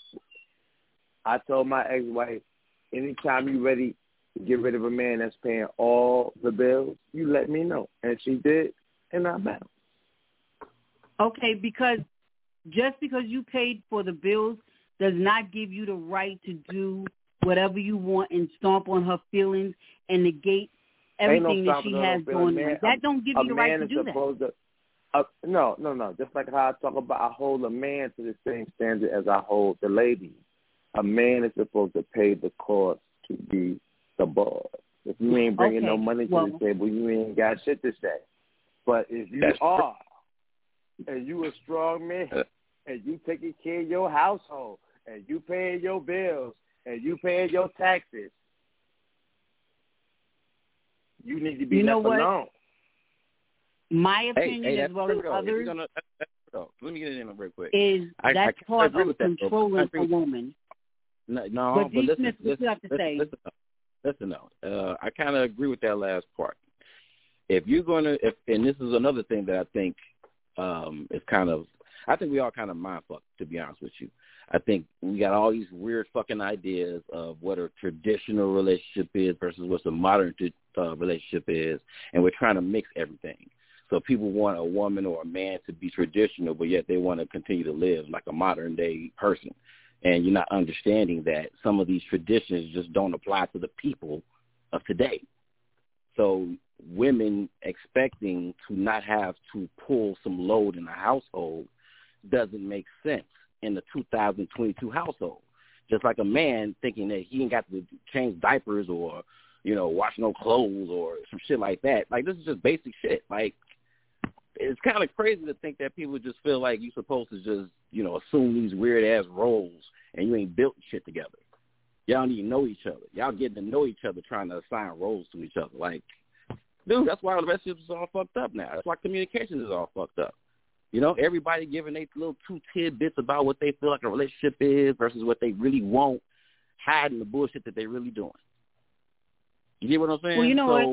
I told my ex-wife, anytime you ready to get rid of a man that's paying all the bills, you let me know. And she did, and I bounced. Okay, because just because you paid for the bills does not give you the right to do whatever you want and stomp on her feelings and negate everything that she has going on. That don't give you the right to do that. No. Just like how I talk about, I hold a man to the same standard as I hold the lady. A man is supposed to pay the cost to be the boss. If you ain't bringing no money to the table, you ain't got shit to say. But if you are, and you a strong man, and you taking care of your household, and you paying your bills, and you paying your taxes, you need to be left alone. My opinion, as well as others, let me get it in real quick. Is that's part of controlling a woman. No, but listen, what you have to say. Listen, I kind of agree with that last part. If you're going to, and this is another thing that I think is kind of, I think we all kind of mind fucked, to be honest with you. I think we got all these weird fucking ideas of what a traditional relationship is versus what a modern relationship is, and we're trying to mix everything. So people want a woman or a man to be traditional, but yet they want to continue to live like a modern-day person. And you're not understanding that some of these traditions just don't apply to the people of today. So women expecting to not have to pull some load in the household doesn't make sense in the 2022 household. Just like a man thinking that he ain't got to change diapers or, wash no clothes or some shit like that. Like, this is just basic shit. Like, it's kind of crazy to think that people just feel like you're supposed to just, assume these weird-ass roles and you ain't built shit together. Y'all don't even know each other. Y'all getting to know each other trying to assign roles to each other. Like, dude, that's why the relationships is all fucked up now. That's why communication is all fucked up. Everybody giving their little 2 tidbits about what they feel like a relationship is versus what they really want, hiding the bullshit that they really doing. You get what I'm saying? Well, you know what?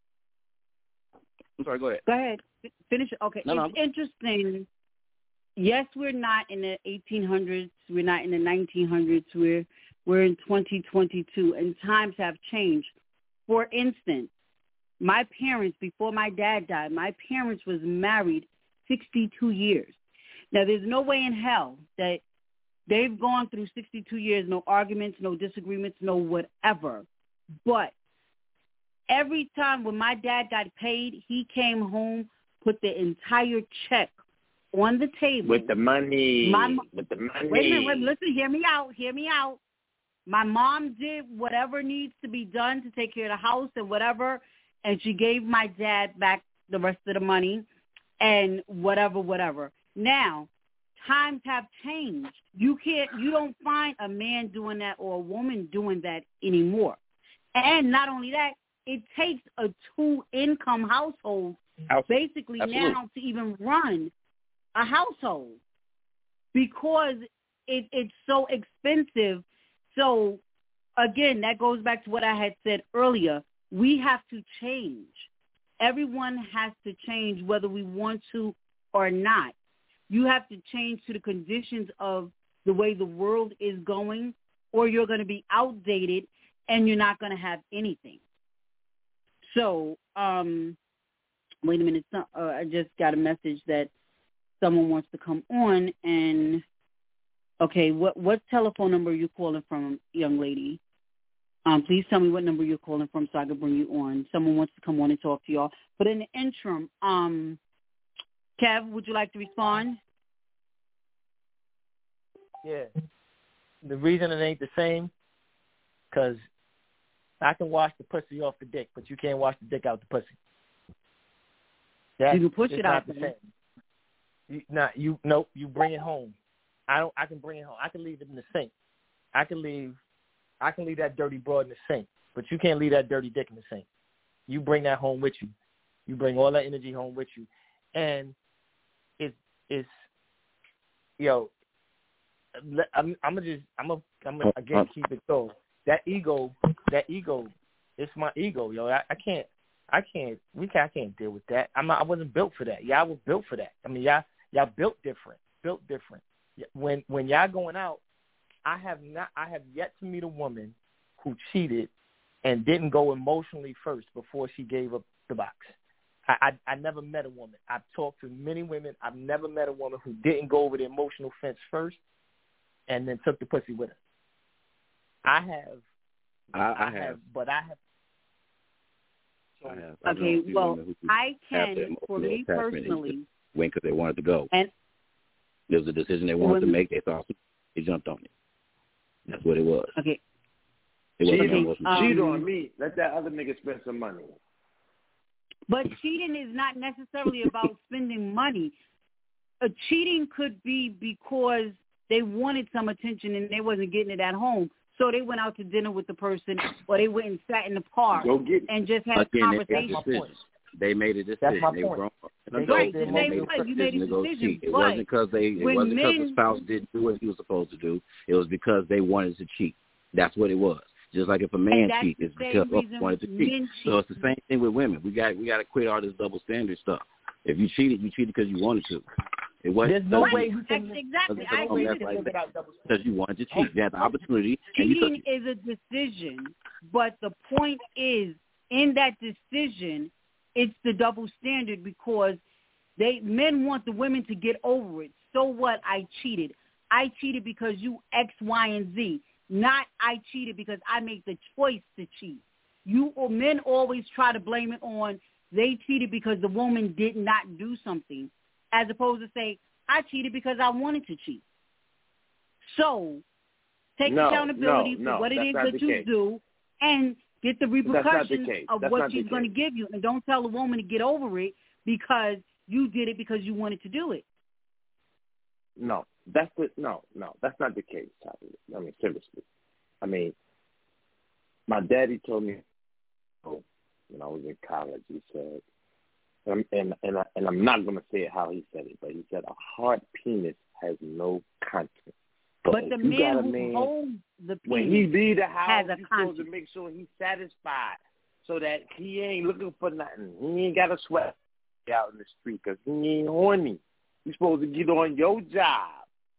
I'm sorry, go ahead. Go ahead. Finish it. Okay. No, it's interesting. Yes, we're not in the 1800s. We're not in the 1900s. We're in 2022, and times have changed. For instance, my parents, before my dad died, my parents was married 62 years. Now, there's no way in hell that they've gone through 62 years, no arguments, no disagreements, no whatever. But every time when my dad got paid, he came home, put the entire check on the table. With the money. With the money. Wait a minute. Listen, hear me out. My mom did whatever needs to be done to take care of the house and whatever, and she gave my dad back the rest of the money and whatever. Now, times have changed. You don't find a man doing that or a woman doing that anymore. And not only that, it takes a 2-income household basically Absolutely. now to even run a household because it's so expensive. So, again, that goes back to what I had said earlier. We have to change. Everyone has to change whether we want to or not. You have to change to the conditions of the way the world is going, or you're going to be outdated and you're not going to have anything. So, wait a minute. I just got a message that someone wants to come on. And, okay, what telephone number are you calling from, young lady? Please tell me what number you're calling from so I can bring you on. Someone wants to come on and talk to y'all. But in the interim, Kev, would you like to respond? Yeah. The reason it ain't the same, because I can wash the pussy off the dick, but you can't wash the dick out the pussy. You can push it out. The same. You bring it home. I can bring it home. I can leave it in the sink. I can leave that dirty broad in the sink, but you can't leave that dirty dick in the sink. You bring that home with you. You bring all that energy home with you. And it's I'm gonna again keep it going. That ego, it's my ego, yo. I can't deal with that. I wasn't built for that. Y'all was built for that. I mean, y'all built different. When y'all going out, I have yet to meet a woman who cheated and didn't go emotionally first before she gave up the box. I never met a woman. I've talked to many women. I've never met a woman who didn't go over the emotional fence first and then took the pussy with her. I have. Okay, well, I can, for me personally. Went because they wanted to go. And there was a decision they wanted to make. They thought they jumped on it. That's what it was. Okay. Cheat on me. Let that other nigga spend some money. But cheating is not necessarily about spending money. Cheating could be because they wanted some attention and they wasn't getting it at home. So they went out to dinner with the person, or they went and sat in the park and just had a conversation. They made a decision. That's my they point. Right, the same way. You made a decision. It wasn't because the spouse didn't do what he was supposed to do. It was because they wanted to cheat. That's what it was. Just like if a man cheats, it's because he wanted to cheat. So it's the same thing with women. We got to quit all this double standard stuff. If you cheated because you wanted to. It wasn't. There's no way you can. Exactly. I agree with you. Because you wanted to cheat. You had the opportunity. Cheating is a decision, but the point is, in that decision, it's the double standard because men want the women to get over it. So what? I cheated. I cheated because you X, Y, and Z. Not I cheated because I made the choice to cheat. Men always try to blame it on they cheated because the woman did not do something, as opposed to say I cheated because I wanted to cheat. So take accountability for what it is that you do, and get the repercussions of what she's going to give you. And don't tell a woman to get over it because you did it because you wanted to do it. No, that's not the case, Tommy. I mean, seriously. I mean, my daddy told me when I was in college, he said, and I'm not going to say it how he said it, but he said a hard penis has no content. But the man who holds the penis when he leave the house, he's supposed to make sure he's satisfied so that he ain't looking for nothing. He ain't got to sweat out in the street because he ain't horny. He's supposed to get on your job.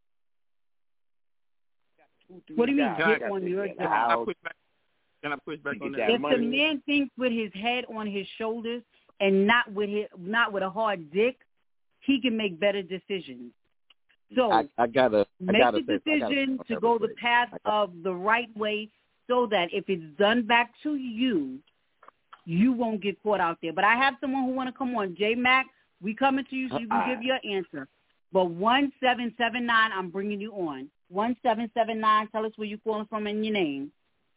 What do you mean, get on your job? Can I push back on that? If the man thinks with his head on his shoulders and not with a hard dick, he can make better decisions. So make the decision to go the path of the right way so that if it's done back to you, you won't get caught out there. But I have someone who want to come on. J-Mac, we coming to you so you can give your answer. But 1779, I'm bringing you on. 1779, tell us where you're calling from and your name.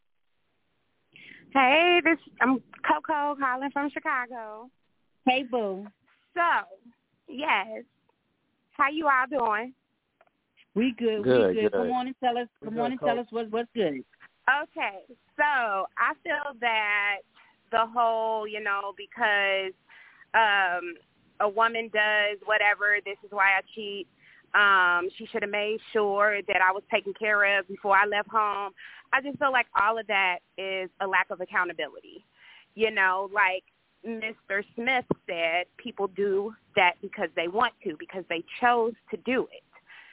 Hey, I'm Coco calling from Chicago. Hey, boo. So, yes. How you all doing? We good. We good. Come on and tell us. Tell us what's good. Okay. So, I feel that the whole, because a woman does whatever, this is why I cheat. She should have made sure that I was taken care of before I left home. I just feel like all of that is a lack of accountability. Like Mr. Smith said, people do that because they want to, because they chose to do it.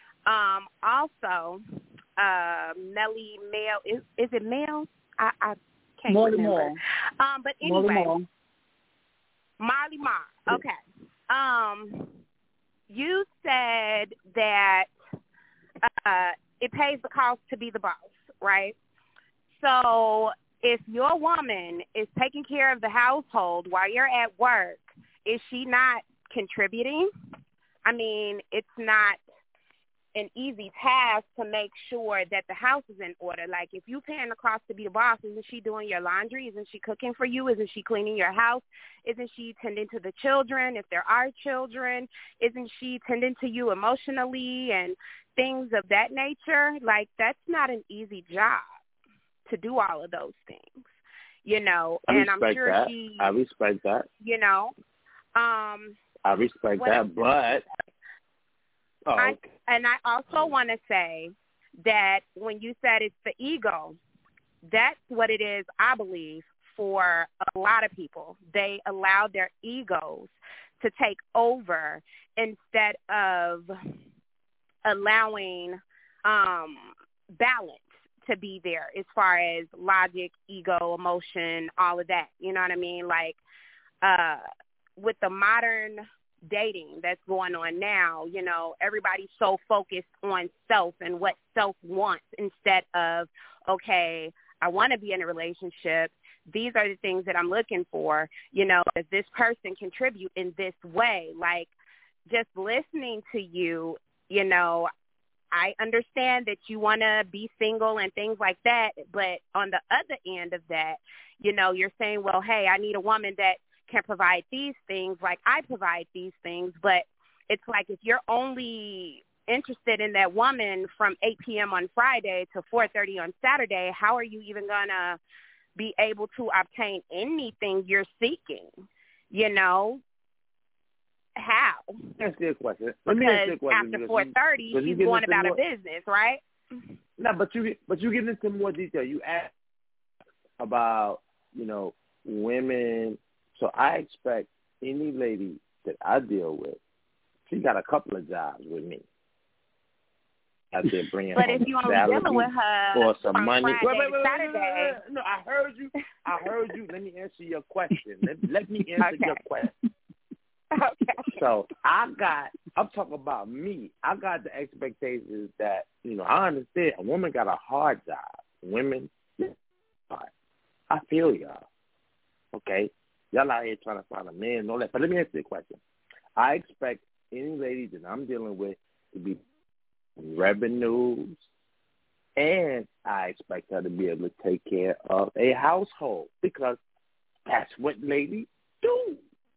Also, Melly Mel, is it Mel? I can't remember. But anyway, Marley Marl. Okay. You said that it pays the cost to be the boss, right? So if your woman is taking care of the household while you're at work, is she not contributing? I mean, it's not an easy task to make sure that the house is in order. Like, if you paying the cost to be the boss, isn't she doing your laundry? Isn't she cooking for you? Isn't she cleaning your house? Isn't she tending to the children, if there are children? Isn't she tending to you emotionally and things of that nature? Like, that's not an easy job to do all of those things, and I'm sure I respect that. I respect that, but and I also want to say that when you said it's the ego, that's what it is, I believe, for a lot of people. They allow their egos to take over instead of allowing balance to be there as far as logic, ego, emotion, all of that. You know what I mean? Like, with the modern dating that's going on now, everybody's so focused on self and what self wants instead of, okay, I want to be in a relationship. These are the things that I'm looking for. Does this person contribute in this way? Like, just listening to you, I understand that you want to be single and things like that, but on the other end of that, you're saying, well, hey, I need a woman that can provide these things like I provide these things, but it's like if you're only interested in that woman from 8 p.m. on Friday to 4:30 on Saturday, how are you even going to be able to obtain anything you're seeking? How? That's a good question. Because after 4:30, he's going about a business, right? No, but you get into more detail. You ask about, women. So I expect any lady that I deal with, she got a couple of jobs with me. Out there bringing but if you only dealing with her for some from money. Friday to Saturday. No, I heard you. Let me answer your question. Let me answer your question. Okay. So I'm talking about me. I got the expectations that, I understand a woman got a hard job. Women, hard. I feel y'all. Okay? Y'all out here trying to find a man and all that. But let me answer the question. I expect any lady that I'm dealing with to be revenues And I expect her to be able to take care of a household because that's what ladies do.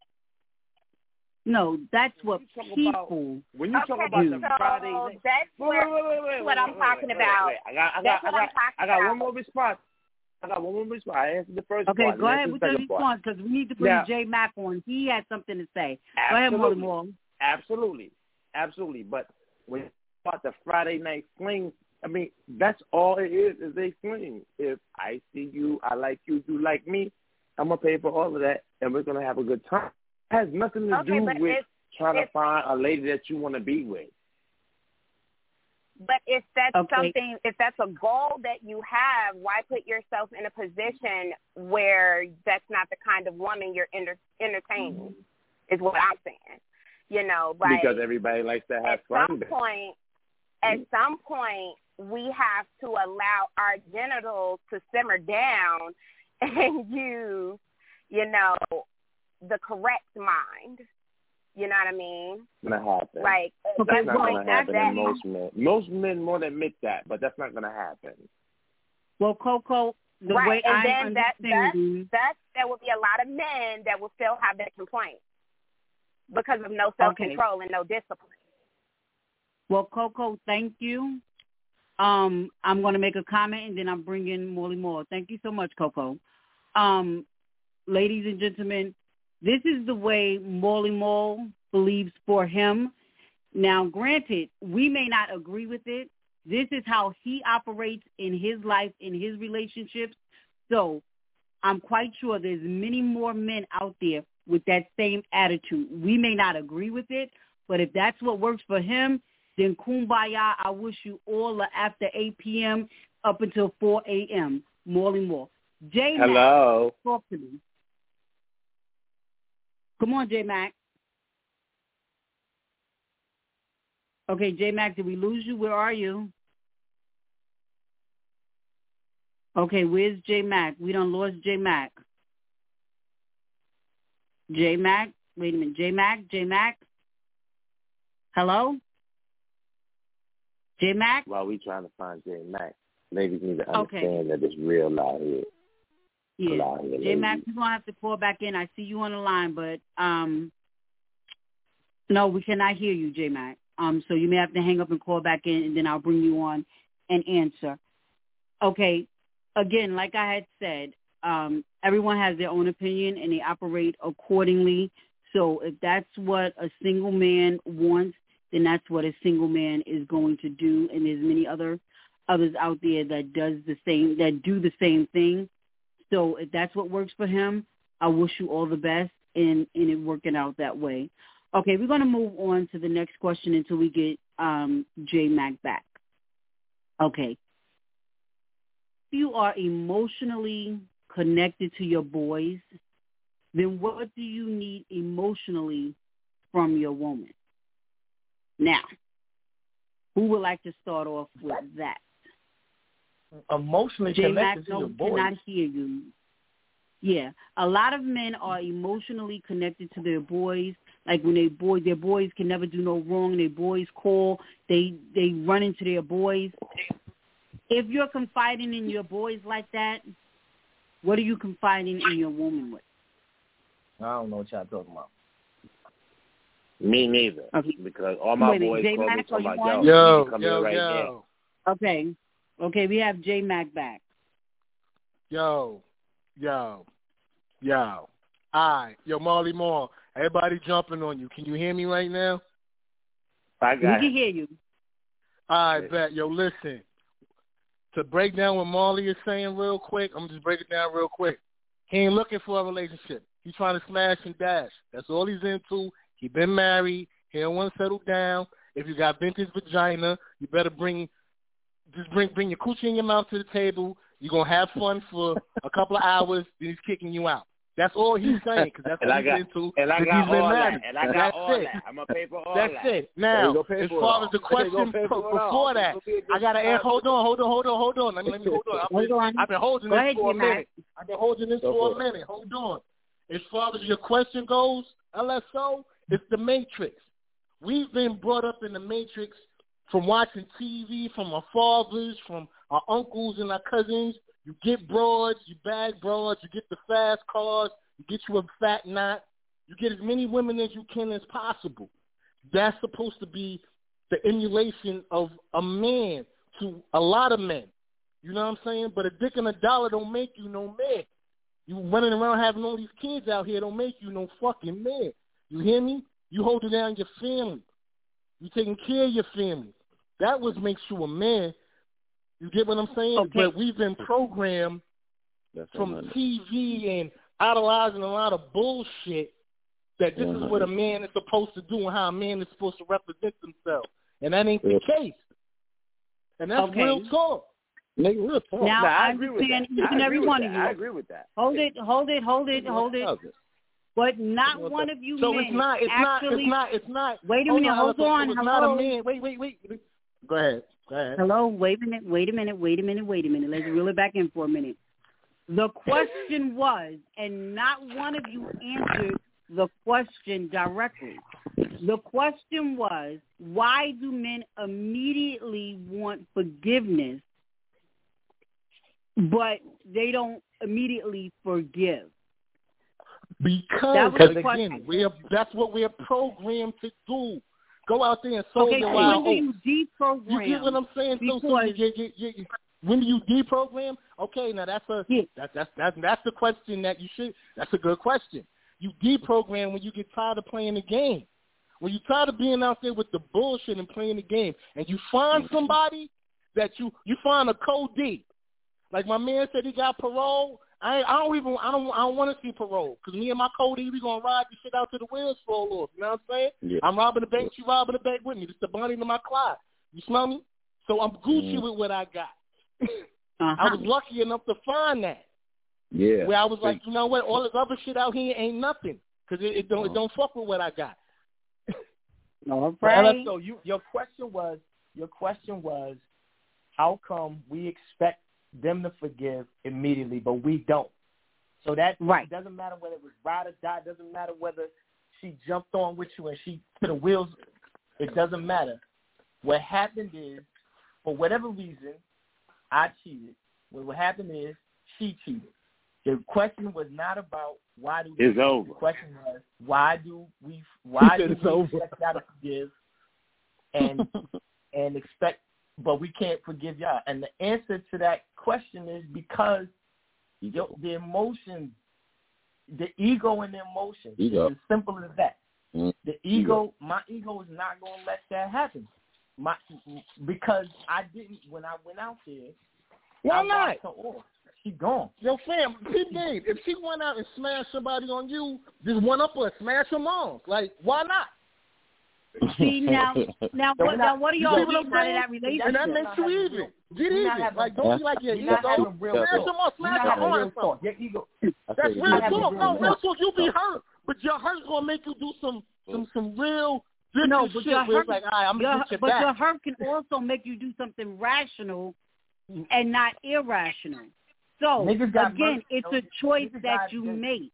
No, that's what people when you talk about the Friday night. That's what I'm talking about. I got one more response. I answered the first part. Okay, go ahead with your response because we need to bring J Mac on. He has something to say. Go ahead, more. Absolutely. But when you talk about the Friday night fling, I mean, that's all it is a fling. If I see you, I like you, you like me, I'm going to pay for all of that, and we're going to have a good time. It has nothing to do with trying to find a lady that you want to be with. But if that's something, if that's a goal that you have, why put yourself in a position where that's not the kind of woman you're entertaining, is what I'm saying. You know, like, because everybody likes to have fun. At some point, we have to allow our genitals to simmer down and use, you know, the correct mind. You know what I mean? It's not going to happen. Like, that's not going to happen in most men. Most men won't admit that, but that's not going to happen. Well, Coco, the way and I then understand there will be a lot of men that will still have that complaint because of no self-control and no discipline. Well, Coco, thank you. I'm going to make a comment, and then I'm bringing Molly Moore. Thank you so much, Coco. Ladies and gentlemen, this is the way Molly Moore believes for him. Now, granted, we may not agree with it. This is how he operates in his life, in his relationships. So I'm quite sure there's many more men out there with that same attitude. We may not agree with it, but if that's what works for him, then kumbaya. I wish you all after 8 p.m. up until 4 a.m. Molly Moore. J-Mac, hello. Talk to me. Come on, J-Mac. Okay, J-Mac, did we lose you? Where are you? Okay, where's J-Mac? We done lost J-Mac. J-Mac? Wait a minute. J-Mac? Hello? J-Mac? While we trying to find J-Mac, ladies need to understand that it's real out here. Yeah. J-Mac, you're going to have to call back in. I see you on the line, but no, we cannot hear you, J-Mac. So you may have to hang up and call back in, and then I'll bring you on and answer. Okay. Again, like I had said, everyone has their own opinion, and they operate accordingly. So if that's what a single man wants, then that's what a single man is going to do. And there's many others out there that do the same thing. So if that's what works for him, I wish you all the best in it working out that way. Okay, we're going to move on to the next question until we get J-Mac back. Okay. If you are emotionally connected to your boys, then what do you need emotionally from your woman? Now, who would like to start off with that? Emotionally connected to your boys. J-Mac, cannot hear you. Yeah, a lot of men are emotionally connected to their boys. Like when their boys can never do no wrong. Their boys call, they run into their boys. If you're confiding in your boys like that, what are you confiding in your woman with? I don't know what y'all talking about. Me neither. Okay. Because all my boys call me talking about, yo. Okay. Okay, we have J-Mac back. Yo. All right. Yo, Molly Moore, everybody jumping on you. Can you hear me right now? We can hear you. All right, bet. Yo, listen. To break down what Molly is saying real quick, I'm going to just break it down real quick. He ain't looking for a relationship. He's trying to smash and dash. That's all he's into. He been married. He don't want to settle down. If you got vintage vagina, you better bring your coochie in your mouth to the table. You're going to have fun for a couple of hours, then he's kicking you out. That's all he's saying, because that's what he's into. And I got all that. And I got all that. I'm going to pay for all that. That's it. Now, as far as the question before that, I got to ask, hold on. Let me hold on. I've been holding this for a minute. Hold on. As far as your question goes, LSO, it's the Matrix. We've been brought up in the Matrix from watching TV, from our fathers, from our uncles and our cousins. You get broads, you bag broads, you get the fast cars, you get you a fat knot. You get as many women as you can as possible. That's supposed to be the emulation of a man to a lot of men. You know what I'm saying? But a dick and a dollar don't make you no man. You running around having all these kids out here don't make you no fucking man. You hear me? You holding down your family. You taking care of your family. That what makes you a man. You get what I'm saying? Okay. But we've been programmed from TV and idolizing a lot of bullshit that this is what a man is supposed to do and how a man is supposed to represent himself. And that ain't the case. And that's real talk. Real talk. Now, I understand each and every one of you. I agree with that. Hold it. But not one of you so men it's not. Wait a minute. Hold on. It's not a man. Wait. Go ahead. Hello. Wait a minute. Let's reel it back in for a minute. The question was, and not one of you answered the question directly. The question was, why do men immediately want forgiveness, but they don't immediately forgive? Because again, that's what we're programmed to do. Go out there and sow your wild oats. When do you deprogram? You get what I'm saying? When do you deprogram? Okay, now that's the question that you should. That's a good question. You deprogram when you get tired of playing the game. When you're tired of being out there with the bullshit and playing the game, and you find somebody that you find a code D. Like my man said, he got parole. I don't want to see parole because me and my Cody, we gonna ride this shit out to the wheels fall off. You know what I'm saying? Yeah. I'm robbing the bank, she robbing the bank with me. It's the Bonnie to my Clyde. You smell me? So I'm Gucci with what I got. I was lucky enough to find that. Yeah. Where I was like, you know what? All this other shit out here ain't nothing because it don't fuck with what I got. No, right. So your question was, how come we expect them to forgive immediately, but we don't? So that doesn't matter whether it was ride or die. It doesn't matter whether she jumped on with you and she put the wheels. It doesn't matter. What happened is, for whatever reason, I cheated. What happened is she cheated. The question was not about why do we. It's over. The question was why do we expect y'all to forgive and expect, but we can't forgive y'all. And the answer to that question is because the emotions, the ego and the emotions. It's as simple as that. The ego, my ego is not going to let that happen. Because I didn't, when I went out there. Why not? She gone. Yo, fam, if she went out and smashed somebody on you, just one up her, smash her mom. Like, why not? See, now what are y'all getting out of that relationship? And that makes you even. Get even. Like, don't be like your ego. Smash them off. Smash your arm. Your ego. That's real talk. No, real talk. You'll be hurt, but your hurt's gonna make you do some real different shit. Where it's like, all right, I'm gonna get your back. But your hurt can also make you do something rational and not irrational. So again, it's a choice that you make.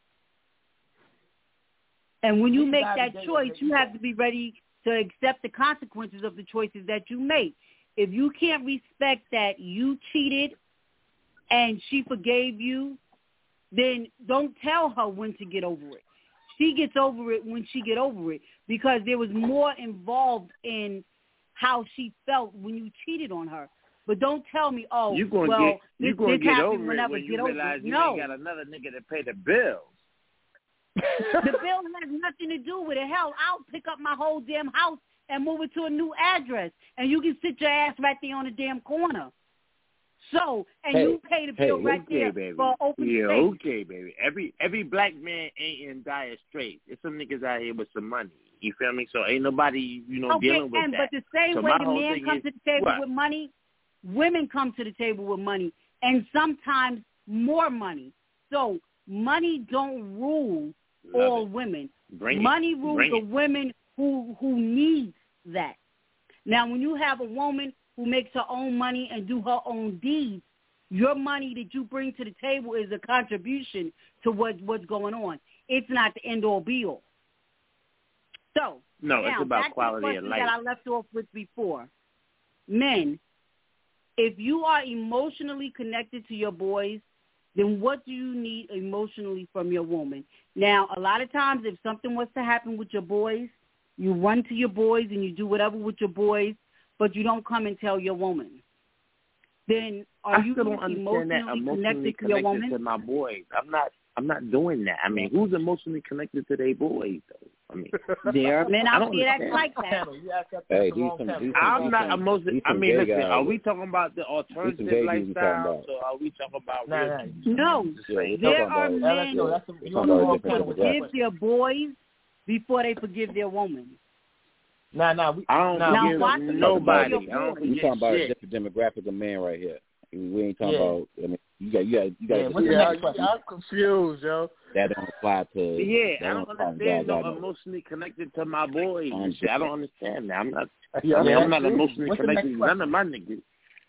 And when you make that choice, you have to be ready to accept the consequences of the choices that you make. If you can't respect that you cheated and she forgave you, then don't tell her when to get over it. She gets over it when she get over it because there was more involved in how she felt when you cheated on her. But don't tell me, you're gonna get over it whenever when you realize you ain't got another nigga to pay the bills. The bill has nothing to do with it. Hell, I'll pick up my whole damn house and move it to a new address, and you can sit your ass right there on the damn corner. So, you pay the bill right there baby. for open space. Okay, baby. Every black man ain't in dire straits. There's some niggas out here with some money. You feel me? So ain't nobody, dealing with that. But the same way the man comes to the table with money, women come to the table with money, and sometimes more money. So money don't rule all women. Money rules the women who need that. Now, when you have a woman who makes her own money and do her own deeds, your money that you bring to the table is a contribution to what's going on. It's not the end-all, be-all. So, it's about quality of life. That I left off with before. Men, If you are emotionally connected to your boys, then what do you need emotionally from your woman? Now, a lot of times if something was to happen with your boys, you run to your boys and you do whatever with your boys, but you don't come and tell your woman. Then are you emotionally connected to your woman? To my boys. I'm not doing that. I mean, who's emotionally connected to their boys, though? I mean, there are men out there that's like that. Hey, I'm not emotionally. I mean, listen, are we talking about the alternative lifestyle? So are we talking about? No, there are men who forgive their boys before they forgive their woman. I don't forgive nobody. We talking about a different demographic of man right here. We ain't talking about. I mean, you got. I'm confused, yo. That don't apply to. Yeah, I don't understand. No emotionally connected to my boys. I don't understand that. I'm not. I'm not emotionally connected to none of my niggas.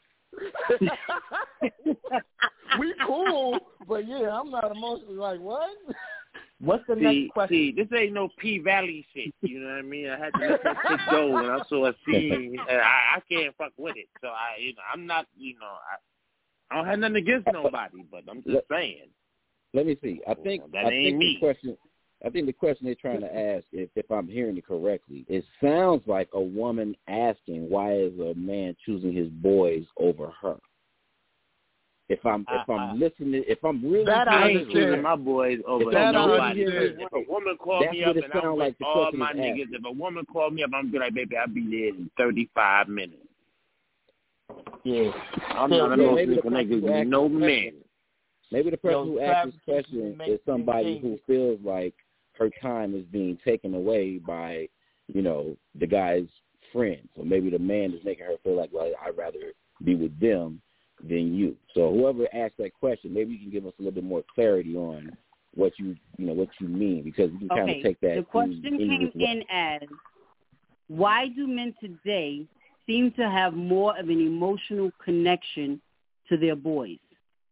We cool, but yeah, I'm not emotionally like what. What's the next question? See, this ain't no P-Valley shit. You know what I mean? I had to let that shit go when I saw a scene. And I can't fuck with it. So I'm not. I don't have nothing against nobody, but I'm just saying. Let me see. I think the question they're trying to ask, if I'm hearing it correctly, it sounds like a woman asking why is a man choosing his boys over her. If I'm listening, if I'm really choosing my boys over nobody. If a woman called me up and I'm with all my niggas, if a woman called me up, I'm gonna be like, baby, I'll be there in 35 minutes. Yeah, I'm not emotionally connected with no men. Maybe the person who asked this question is somebody who feels like her time is being taken away by, the guy's friends. So maybe the man is making her feel like, well, I'd rather be with them than you. So whoever asked that question, maybe you can give us a little bit more clarity on what you mean, because you can kind of take that. The question came in as, why do men today seem to have more of an emotional connection to their boys?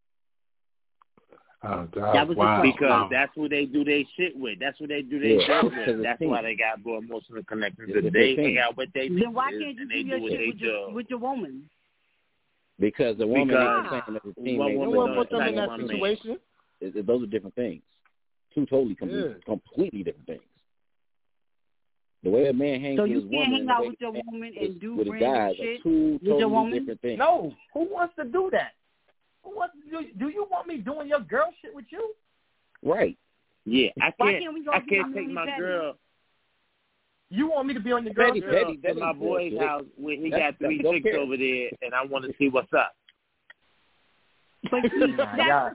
Oh, God. That was because that's who they do their shit with. That's who they do their shit with. That's why they got more emotional connection. They hang out with their Then why can't you do your shit with your woman? Because the woman ain't saying that the teammate. One put them in that situation. Those are different things. Two totally completely different things. The way a man hangs with his woman, so you can't hang out with your woman and do random shit with your woman? Different things. No, who wants to do that? Do you want me doing your girl shit with you? Right. Yeah, I can't take my girl. You want me to be on your girl's to my boy's house where he got 3 chicks over there, and I want to see what's up. But that's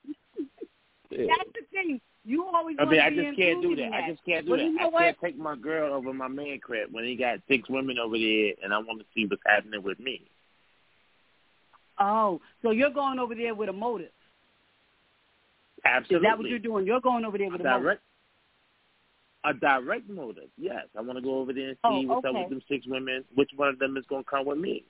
the thing. You always want to be included. I just can't do that. I can't take my girl over my man crib when he got 6 women over there, and I want to see what's happening with me. Oh, so you're going over there with a motive? Absolutely. Is that what you're doing? You're going over there with a motive? A direct motive, yes. I want to go over there and see what's up with them 6 women. Which one of them is going to come with me?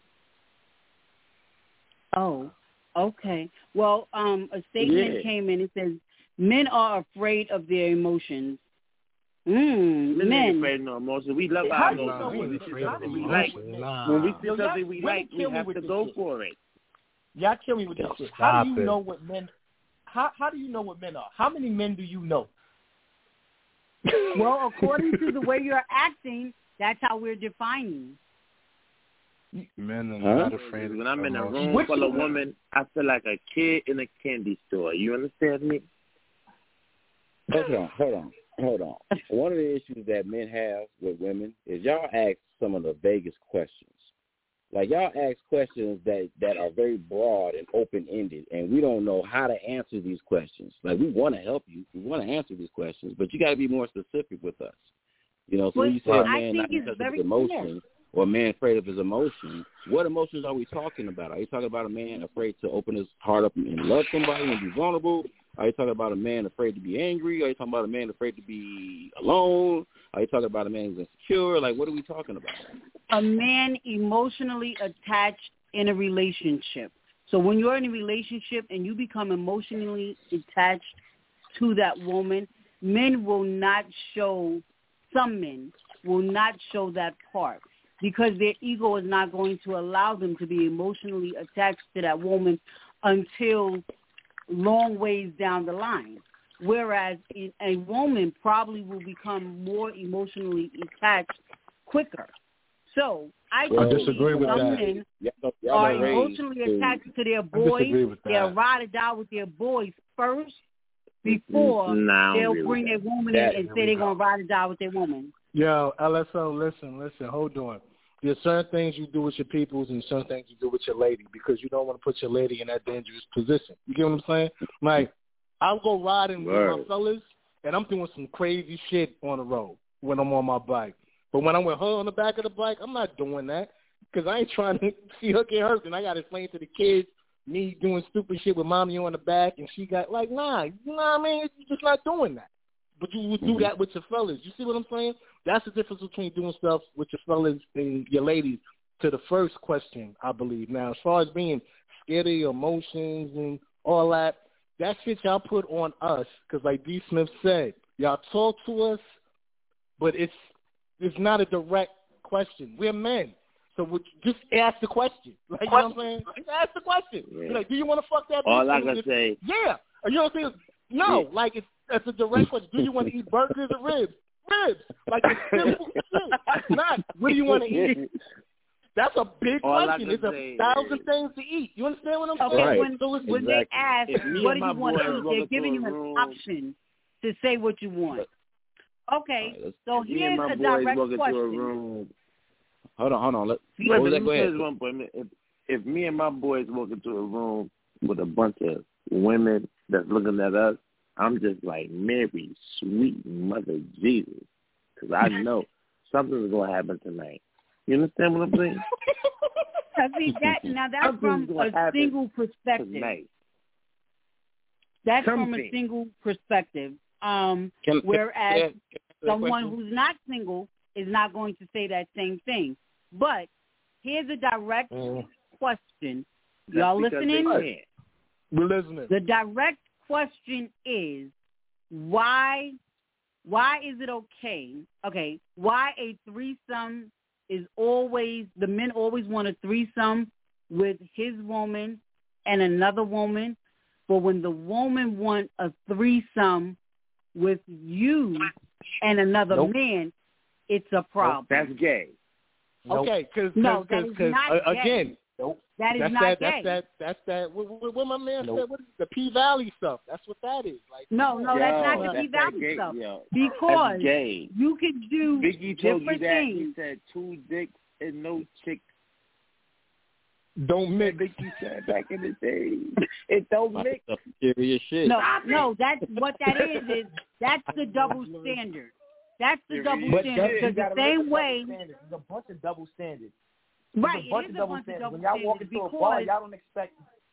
Oh, okay. Well, a statement came in. It says, men are afraid of their emotions. Men ain't afraid of no emotions. We love our emotions. When we see something we like, we have to go for it. Y'all kill me with this shit. How do you know what men? How do you know what men are? How many men do you know? Well, according to the way you're acting, that's how we're defining. Men are not afraid. When I'm in a room full of women, I feel like a kid in a candy store. You understand me? Hold on. One of the issues that men have with women is y'all ask some of the vaguest questions. Like, y'all ask questions that are very broad and open-ended, and we don't know how to answer these questions. Like, we want to help you. We want to answer these questions, but you got to be more specific with us. So when you say a man not because of his emotion or a man afraid of his emotion, what emotions are we talking about? Are you talking about a man afraid to open his heart up and love somebody and be vulnerable? Are you talking about a man afraid to be angry? Are you talking about a man afraid to be alone? Are you talking about a man who's insecure? Like, what are we talking about? A man emotionally attached in a relationship. So when you're in a relationship and you become emotionally attached to that woman, some men will not show that part. because their ego is not going to allow them to be emotionally attached to that woman until long ways down the line. Whereas a woman probably will become more emotionally attached quicker. So I disagree with some that. men are emotionally attached to their boys. They'll ride or die with their boys first before they'll bring their woman in and say they're going to ride or die with their woman. Yo, LSO, listen, hold on. There's certain things you do with your peoples and certain things you do with your lady because you don't want to put your lady in that dangerous position. You get what I'm saying? Like, I'll go riding with my fellas, and I'm doing some crazy shit on the road when I'm on my bike. But when I'm with her on the back of the bike, I'm not doing that because I ain't trying to see her get hurt. And I got to explain to the kids me doing stupid shit with mommy on the back, and she got like, nah, you know what I mean? You're just not doing that. But you would do that with your fellas. You see what I'm saying? That's the difference between doing stuff with your fellas and your ladies to the first question, I believe. Now, as far as being scared of your emotions and all that shit y'all put on us because like D. Smith said, y'all talk to us, but it's not a direct question. We're men. So just ask the question. Like, you know what I'm saying? Just ask the question. Yeah. Like, do you want to fuck that bitch? All I can say. Yeah. You know what I'm saying? No. Like, it's a direct question. Do you want to eat burgers or ribs? Ribs. Like, it's simple shit. Not, what do you want to eat? That's a big question. There's 1,000 things to eat. You understand what I'm saying? Okay, Right. when they ask, what do you want to eat, they're giving you an option to say what you want. Okay, so here's a direct question. Hold on. Go ahead. If me and my boys walk into a room with a bunch of women that's looking at us, I'm just like, Mary, sweet mother Jesus, because I know something's going to happen tonight. You understand what I'm saying? See, that's from a single perspective. Tonight. That's from a single perspective. Whereas someone who's not single is not going to say that same thing. But here's a direct question. Y'all listening? We're listening. The direct question is, why is it okay? Okay, why a threesome is always, the men always want a threesome with his woman and another woman, but when the woman wants a threesome with you and another man, it's a problem. That's gay. Okay, because again, that is not gay. That's that. What my man said. What is the P-Valley stuff? That's what that is. Like, no, that's not the P-Valley stuff. Because you can do Biggie told different you that. things. He said 2 dicks and no chick. Don't mix. Biggie said back in the day. It don't mix. Serious shit. No, that's what that is that's the double standard. That's the double standard. Because the same way. There's a bunch of double standards. Right, it is a bunch of double standards. When y'all walk into a bar, y'all don't expect.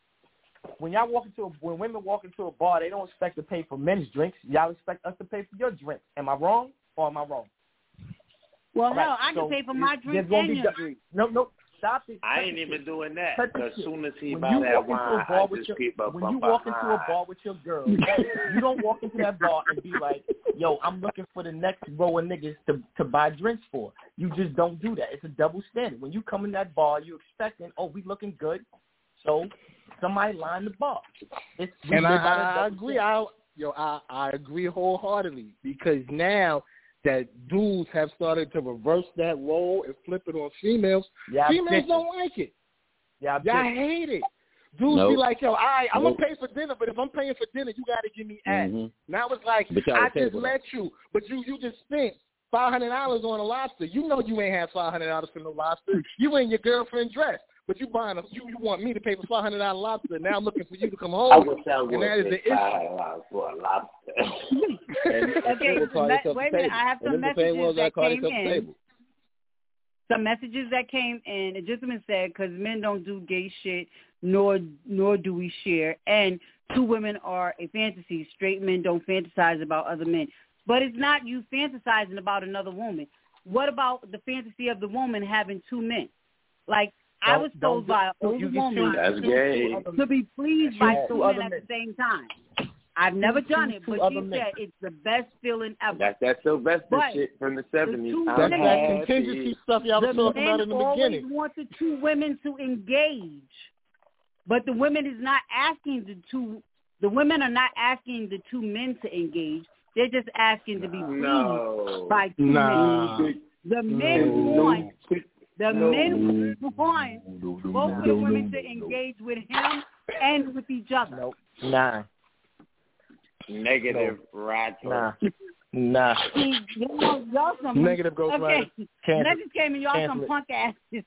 When women walk into a bar, they don't expect to pay for men's drinks. Y'all expect us to pay for your drinks. Am I wrong or am I wrong? Well, no, I can pay for my drink and your drink. No, stop it. I ain't even doing that. As soon as he buy that that wine, I just keep up. When you walk into a bar with your girl, you don't walk into that bar and be like, yo, I'm looking for the next row of niggas to buy drinks for. You just don't do that. It's a double standard. When you come in that bar, you expecting, we looking good, so somebody line the bar. I agree. I agree wholeheartedly because now that dudes have started to reverse that role and flip it on females, females don't like it. Yeah, y'all hate it. Dudes be like, yo, all right, I'm going to pay for dinner, but if I'm paying for dinner, you got to give me ass. Now it's like, I just let you, but you just spent $500 on a lobster. You know you ain't have $500 for no lobster. You in your girlfriend's dress. But you you want me to pay for $500 lobster. Now I'm looking for you to come home. And that is the issue. For a lobster. Okay, wait a minute. I have some messages that came in. Some messages that came in. A gentleman said, because men don't do gay shit, nor do we share. And 2 women are a fantasy. Straight men don't fantasize about other men. But it's not you fantasizing about another woman. What about the fantasy of the woman having 2 men? Like, I was told by an older woman that's gay. to be pleased by 2 men at the same time. I've never done it, but other she men. said it's the best feeling ever. That's that Sylvester But shit from the 70s. That's that contingency stuff y'all was talking about in the men always beginning. want the two women to engage, but the women is not asking the women are not asking the two men to engage. They're just asking to be pleased by two men. The men want both of the women to engage with him and with each other. Nope. Nah. Negative, Roger. Nah. See, y'all some Negative Ghost Rider. Okay. Message came and y'all some punk asses.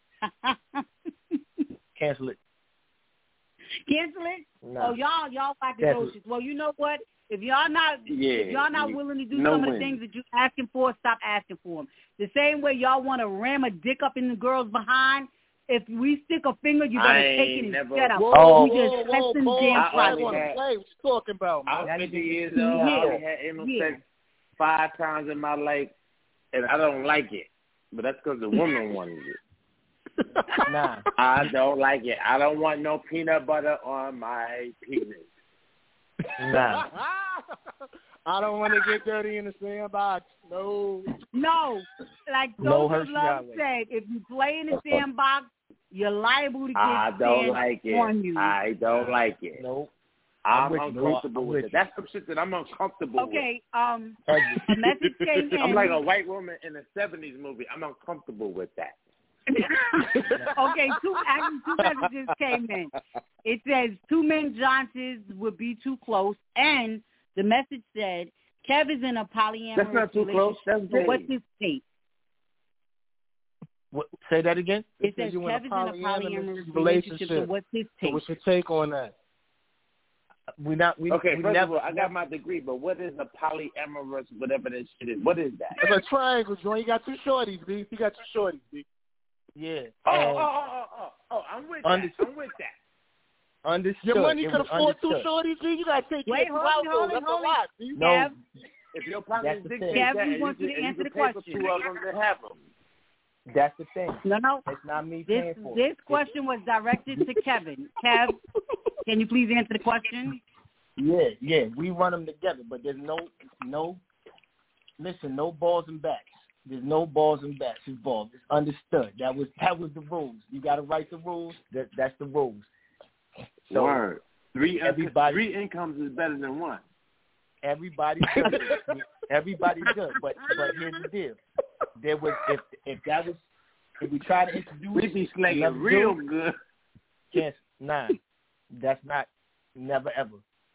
Cancel it. Cancel it? Nah. Oh, y'all wackadoocious. Well, you know what? If y'all not willing to do some of the things that you're asking for, stop asking for them. The same way y'all want to ram a dick up in the girl's behind, if we stick a finger, you better take it and shut up. We just testing the damn product. What you talking about, man? I was 50 years old. I only had anal sex 5 times in my life, and I don't like it. But that's because the woman wanted it. Nah. I don't like it. I don't want no peanut butter on my penis. Nah. I don't want to get dirty in the sandbox. No. Like Social Love said, if you play in the sandbox, you're liable to get I don't like it. Nope. I'm uncomfortable with it. That's some shit that I'm uncomfortable with. Okay, a message came in. I'm like a white woman in a 70s movie. I'm uncomfortable with that. Okay, two messages came in. It says 2 men Johnsons would be too close, and the message said Kev is in a polyamorous That's not too close. That's relationship. gay. What's his take? Say that again. It says Kev is in a polyamorous relationship. So what's his take? So what's your take on that? First of all, I got my degree, but what is a polyamorous, whatever that shit is? What is that? It's a triangle joint. You got 2 shorties, B. You got 2 shorties, B. Yeah. I'm with that. I'm with that. Understood. Your money could afford 2 shorties, B. You got to take care of 2 households. That's a lot, B. No. If your partner's dictates Kev, that, we want you to answer the question. 2 of them to have them. That's the thing. No. It's not me paying for it. This question was directed to Kevin. Kev, can you please answer the question? Yeah. We run them together, but there's no balls and backs. There's no balls and backs involved. It's understood. That was the rules. You got to write the rules. That's the rules. So Word. 3 incomes is better than 1. Everybody's good. Everybody's good. But here's the deal. There was if we try to introduce, we be slinging real good. Yes, that's not never ever.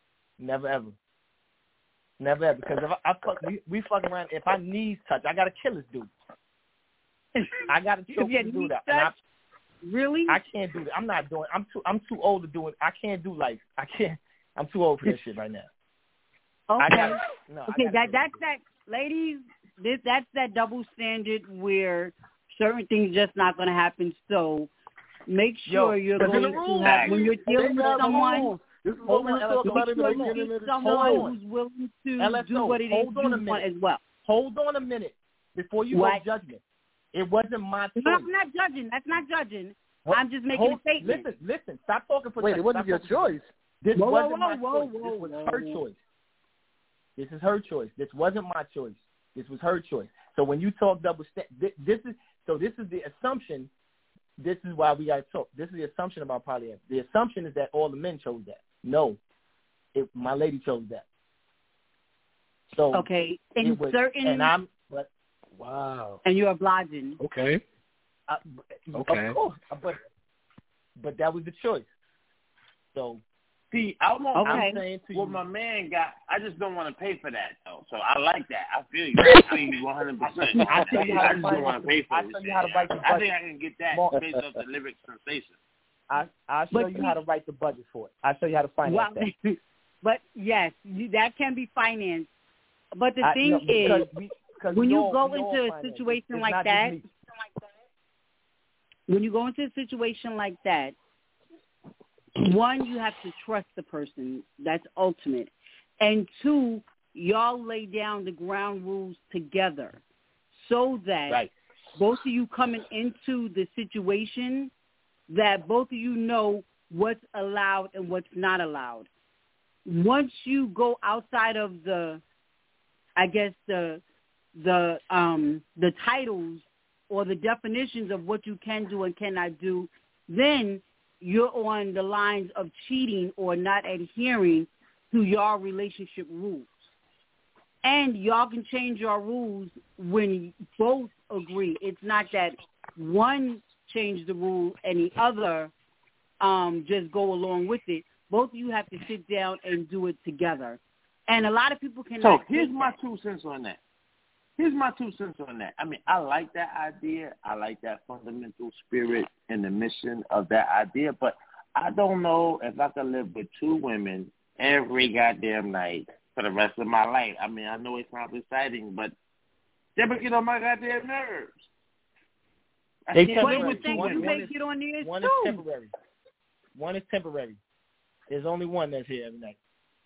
Because if we fuck around, if I knees touch, I gotta kill this dude. I gotta choke this dude out. Really? I can't do that. I'm not doing. I'm too old to do it. I can't do life. I can't. I'm too old for this shit right now. Okay. That's that, ladies. That's that double standard where certain things just not going to happen. So make sure you're going to have, when you're dealing with someone. This is what we were talking about in the beginning of the someone who's willing to do what it is you want as well. Hold on a minute before you go judgment. It wasn't my choice. No, I'm not judging. That's not judging. I'm just making a statement. Listen. Stop talking for. Wait, it wasn't your choice. This wasn't my choice. This was her choice. This is her choice. This wasn't my choice. This was her choice. So when you talk double standard, this is the assumption. This is why we got to talk. This is the assumption about polyamory. The assumption is that all the men chose that. No, my lady chose that. So okay, in certain, and I'm. Wow. And you're obliging. Okay. Okay. Of course, but that was the choice. So. See, I'm saying to what my man got, I just don't want to pay for that, though. So I like that. I feel you. I feel you 100%. I just don't want to pay for it. I think I can get that based off the lyric sensation. I'll show you how to write the budget for it. I'll show you how to finance that. But, yes, that can be financed. But the thing is, when you go into a situation like that, when you go into a situation like that, one, you have to trust the person. That's ultimate. And 2, y'all lay down the ground rules together so that both of you coming into the situation, that both of you know what's allowed and what's not allowed. once you go outside of the titles or the definitions of what you can do and cannot do, then you're on the lines of cheating or not adhering to your relationship rules. And y'all can change your rules when both agree. It's not that one changed the rule and the other just go along with it. Both of you have to sit down and do it together. And a lot of people cannot. So here's my 2 cents on that. I mean, I like that idea. I like that fundamental spirit and the mission of that idea. But I don't know if I could live with 2 women every goddamn night for the rest of my life. I mean, I know it sounds exciting, but they would get on my goddamn nerves. They get on theirs one too. Is temporary. One is temporary. There's only one that's here every night.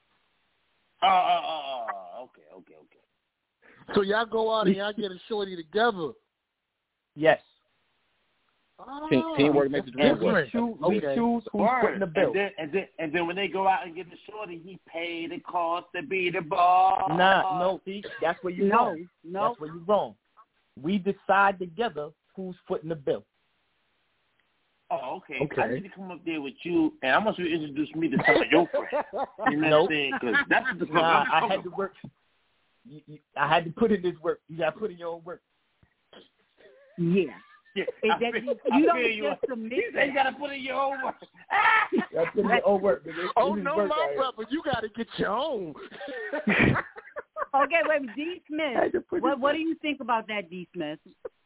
Okay. So y'all go out and y'all get a shorty together. Yes. Teamwork makes the dream work. We choose who's putting the bill. And then when they go out and get the shorty, he paid the cost to be the boss. No, see, that's where you're wrong. No. That's where you're wrong. We decide together who's footing the bill. Oh, okay. I need to come up there with you, and I want you to introduce me to some of your friends. You know what I'm saying? Because that's the I had to work. I had to put in this work. You got to put in your own work. Yeah. You don't just submit. You got to put in your own work. You got to put in your own work. Oh, no, my brother. You got to get your own. Okay, wait, D. Smith. What do you think about that, D. Smith?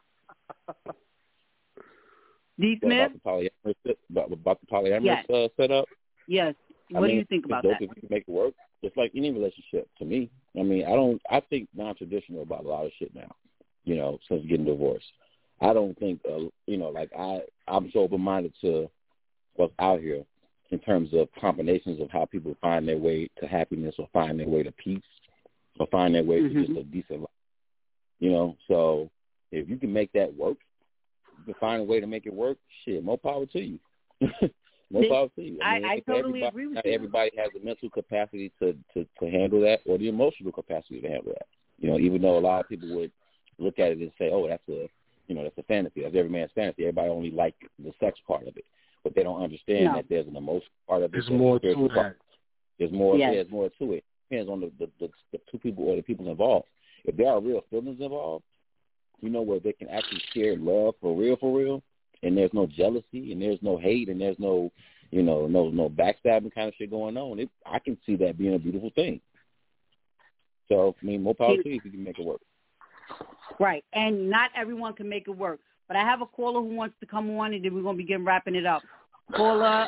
D. Smith? About the polyamorous setup? Yes. What do you think about that? If you can make it work, it's like any relationship to me. I mean, I think non-traditional about a lot of shit now, you know, since getting divorced. I don't think, I'm so open-minded to what's out here in terms of combinations of how people find their way to happiness or find their way to peace or find their way to just a decent life. You know, so if you can make that work, you can find a way to make it work, shit, more power to you. More power to you. I mean, I totally agree with you. Everybody has the mental capacity to handle that or the emotional capacity to handle that. You know, even though a lot of people would look at it and say, oh, that's a fantasy. That's every man's fantasy. Everybody only like the sex part of it. But they don't understand that there's an emotional part of it. There's more to that. There's more to it. It depends on the 2 people or the people involved. If there are real feelings involved, you know, where they can actually share love for real, and there's no jealousy, and there's no hate, and there's no, no backstabbing kind of shit going on. I can see that being a beautiful thing. So, I mean, more power to you if you can make it work. Right, and not everyone can make it work. But I have a caller who wants to come on, and then we're going to begin wrapping it up. Caller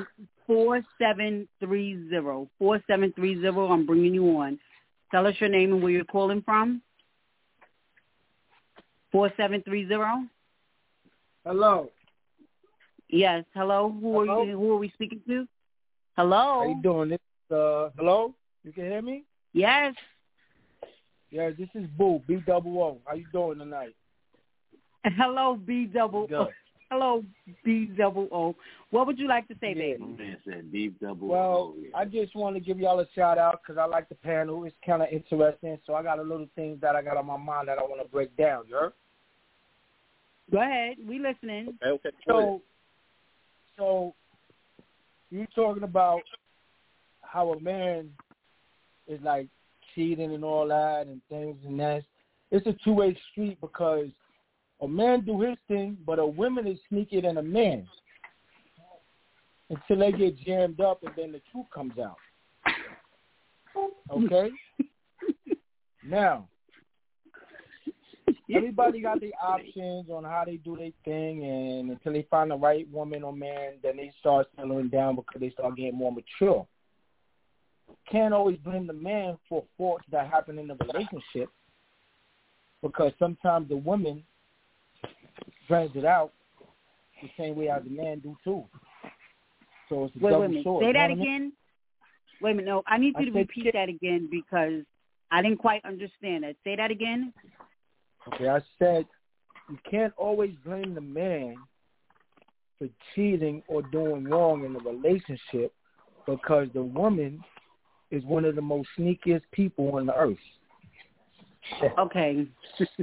4730. 4730, I'm bringing you on. Tell us your name and where you're calling from. 4730. Hello. Yes, hello. Who are we speaking to? Hello. How you doing? This hello? You can hear me? Yes. Yeah, this is Boo, B-double-O. How you doing tonight? Hello, B-double-O. Hello, B-double-O. What would you like to say, baby? Man said B-double-O. Well, I just want to give y'all a shout-out because I like the panel. It's kind of interesting, so I got a little things that I got on my mind that I want to break down, you heard? Go ahead. We listening. Okay. So you talking about how a man is like cheating and all that and things and that. It's a two-way street because a man do his thing, but a woman is sneakier than a man until they get jammed up and then the truth comes out. Okay? Now, everybody got their options on how they do their thing, and until they find the right woman or man, then they start settling down because they start getting more mature. Can't always blame the man for faults that happen in the relationship because sometimes the woman drags it out the same way as the man do too. So it's a double sword. Say that again. Wait a minute. No, I need you to repeat that again because I didn't quite understand that. Say that again. Okay, I said you can't always blame the man for cheating or doing wrong in the relationship because the woman is one of the most sneakiest people on the earth. Okay.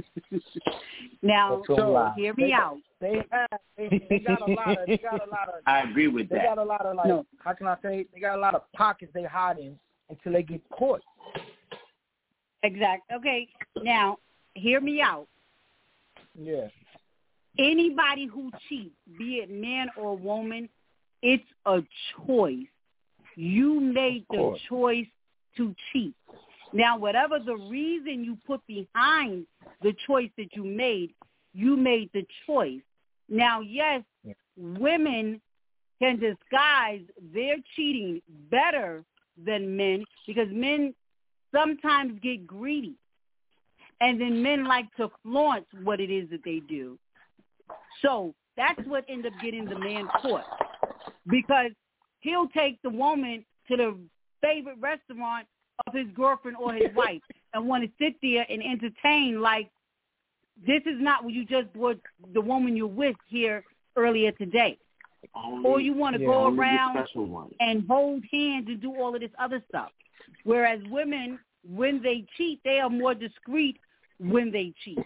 Now, so hear me out. They got a lot of. I agree with that. They got a lot of how can I say? They got a lot of pockets they hide in until they get caught. Exactly. Okay. Now, hear me out. Yeah. Anybody who cheats, be it man or woman, it's a choice. You made the choice to cheat. Now, whatever the reason you put behind the choice that you made the choice. Now, yes, women can disguise their cheating better than men because men sometimes get greedy. And then men like to flaunt what it is that they do. So that's what ended up getting the man caught. Because he'll take the woman to the favorite restaurant of his girlfriend or his wife and want to sit there and entertain like this is not what you just brought the woman you're with here earlier today. Or you want to go around and hold hands and do all of this other stuff. Whereas women, when they cheat, they are more discreet when they cheat.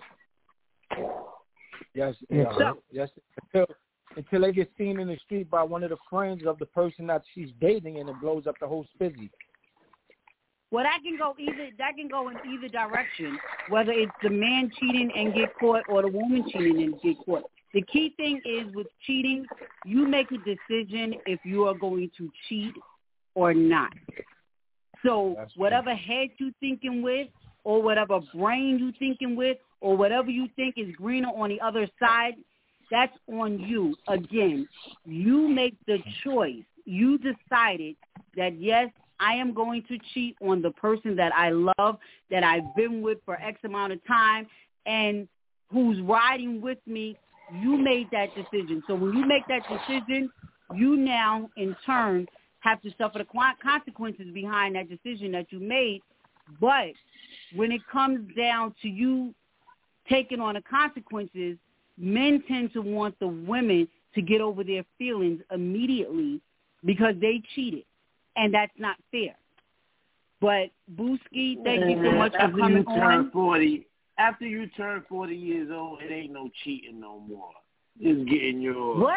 Yes, yes. Until they get seen in the street by one of the friends of the person that she's dating, and it blows up the whole spizzy. Well, that can go in either direction, whether it's the man cheating and get caught or the woman cheating and get caught. The key thing is with cheating, you make a decision if you are going to cheat or not. So whatever head you thinking with, or whatever brain you thinking with, or whatever you think is greener on the other side, that's on you. Again, you make the choice. You decided that, yes, I am going to cheat on the person that I love, that I've been with for X amount of time, and who's riding with me. You made that decision. So when you make that decision, you now, in turn, have to suffer the consequences behind that decision that you made. But when it comes down to you taking on the consequences, men tend to want the women to get over their feelings immediately because they cheated, and that's not fair. But Booski, thank you so much for coming on. After you turn 40 years old, it ain't no cheating no more. Just getting your... What?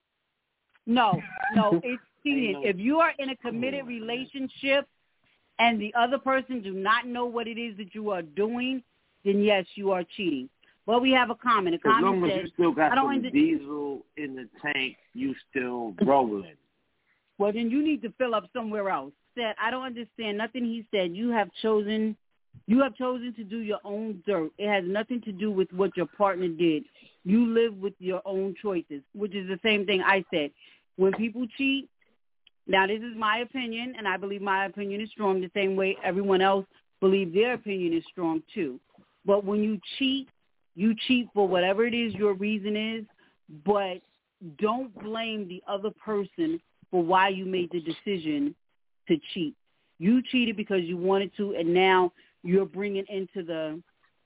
No, it's cheating. If you are in a committed relationship and the other person do not know what it is that you are doing, then yes, you are cheating. But we have a comment. As long as you still got some diesel in the tank, you still rolling. Well, then you need to fill up somewhere else. Said, I don't understand nothing he said. You have chosen to do your own dirt. It has nothing to do with what your partner did. You live with your own choices, which is the same thing I said. When people cheat, now this is my opinion, and I believe my opinion is strong the same way everyone else believes their opinion is strong too. But when you cheat for whatever it is your reason is, but don't blame the other person for why you made the decision to cheat. You cheated because you wanted to, and now you're bringing into the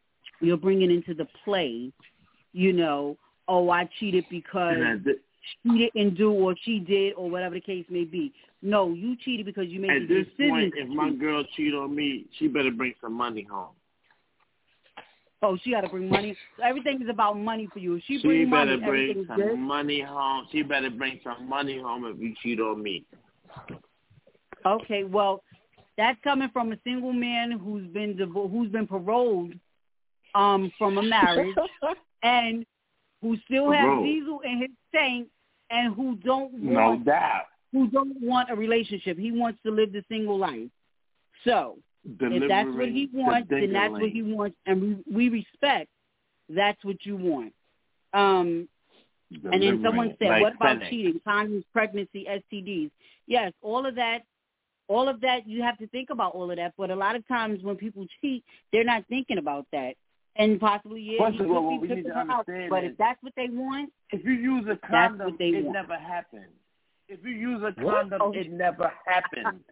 play, I cheated because she didn't do or she did or whatever the case may be. No, you cheated because you made the decision. At this point, if my girl cheat on me, she better bring some money home. Oh, she got to bring money. So everything is about money for you. If she brings money, everything's good. She better bring some money home. She better bring some money home if you cheat on me. Okay, well, that's coming from a single man who's been paroled from a marriage and who still has diesel in his tank and who don't want a relationship. He wants to live the single life. So if that's what he wants, then that's what he wants, and we respect that's what you want. And then someone said, what about cheating, condoms, pregnancy, STDs? Yes, all of that, you have to think about all of that. But a lot of times when people cheat, they're not thinking about that. And possibly, First of all, what we need to understand but if that's what they want, if you use a condom, it never happened. If you use a condom, it never happened.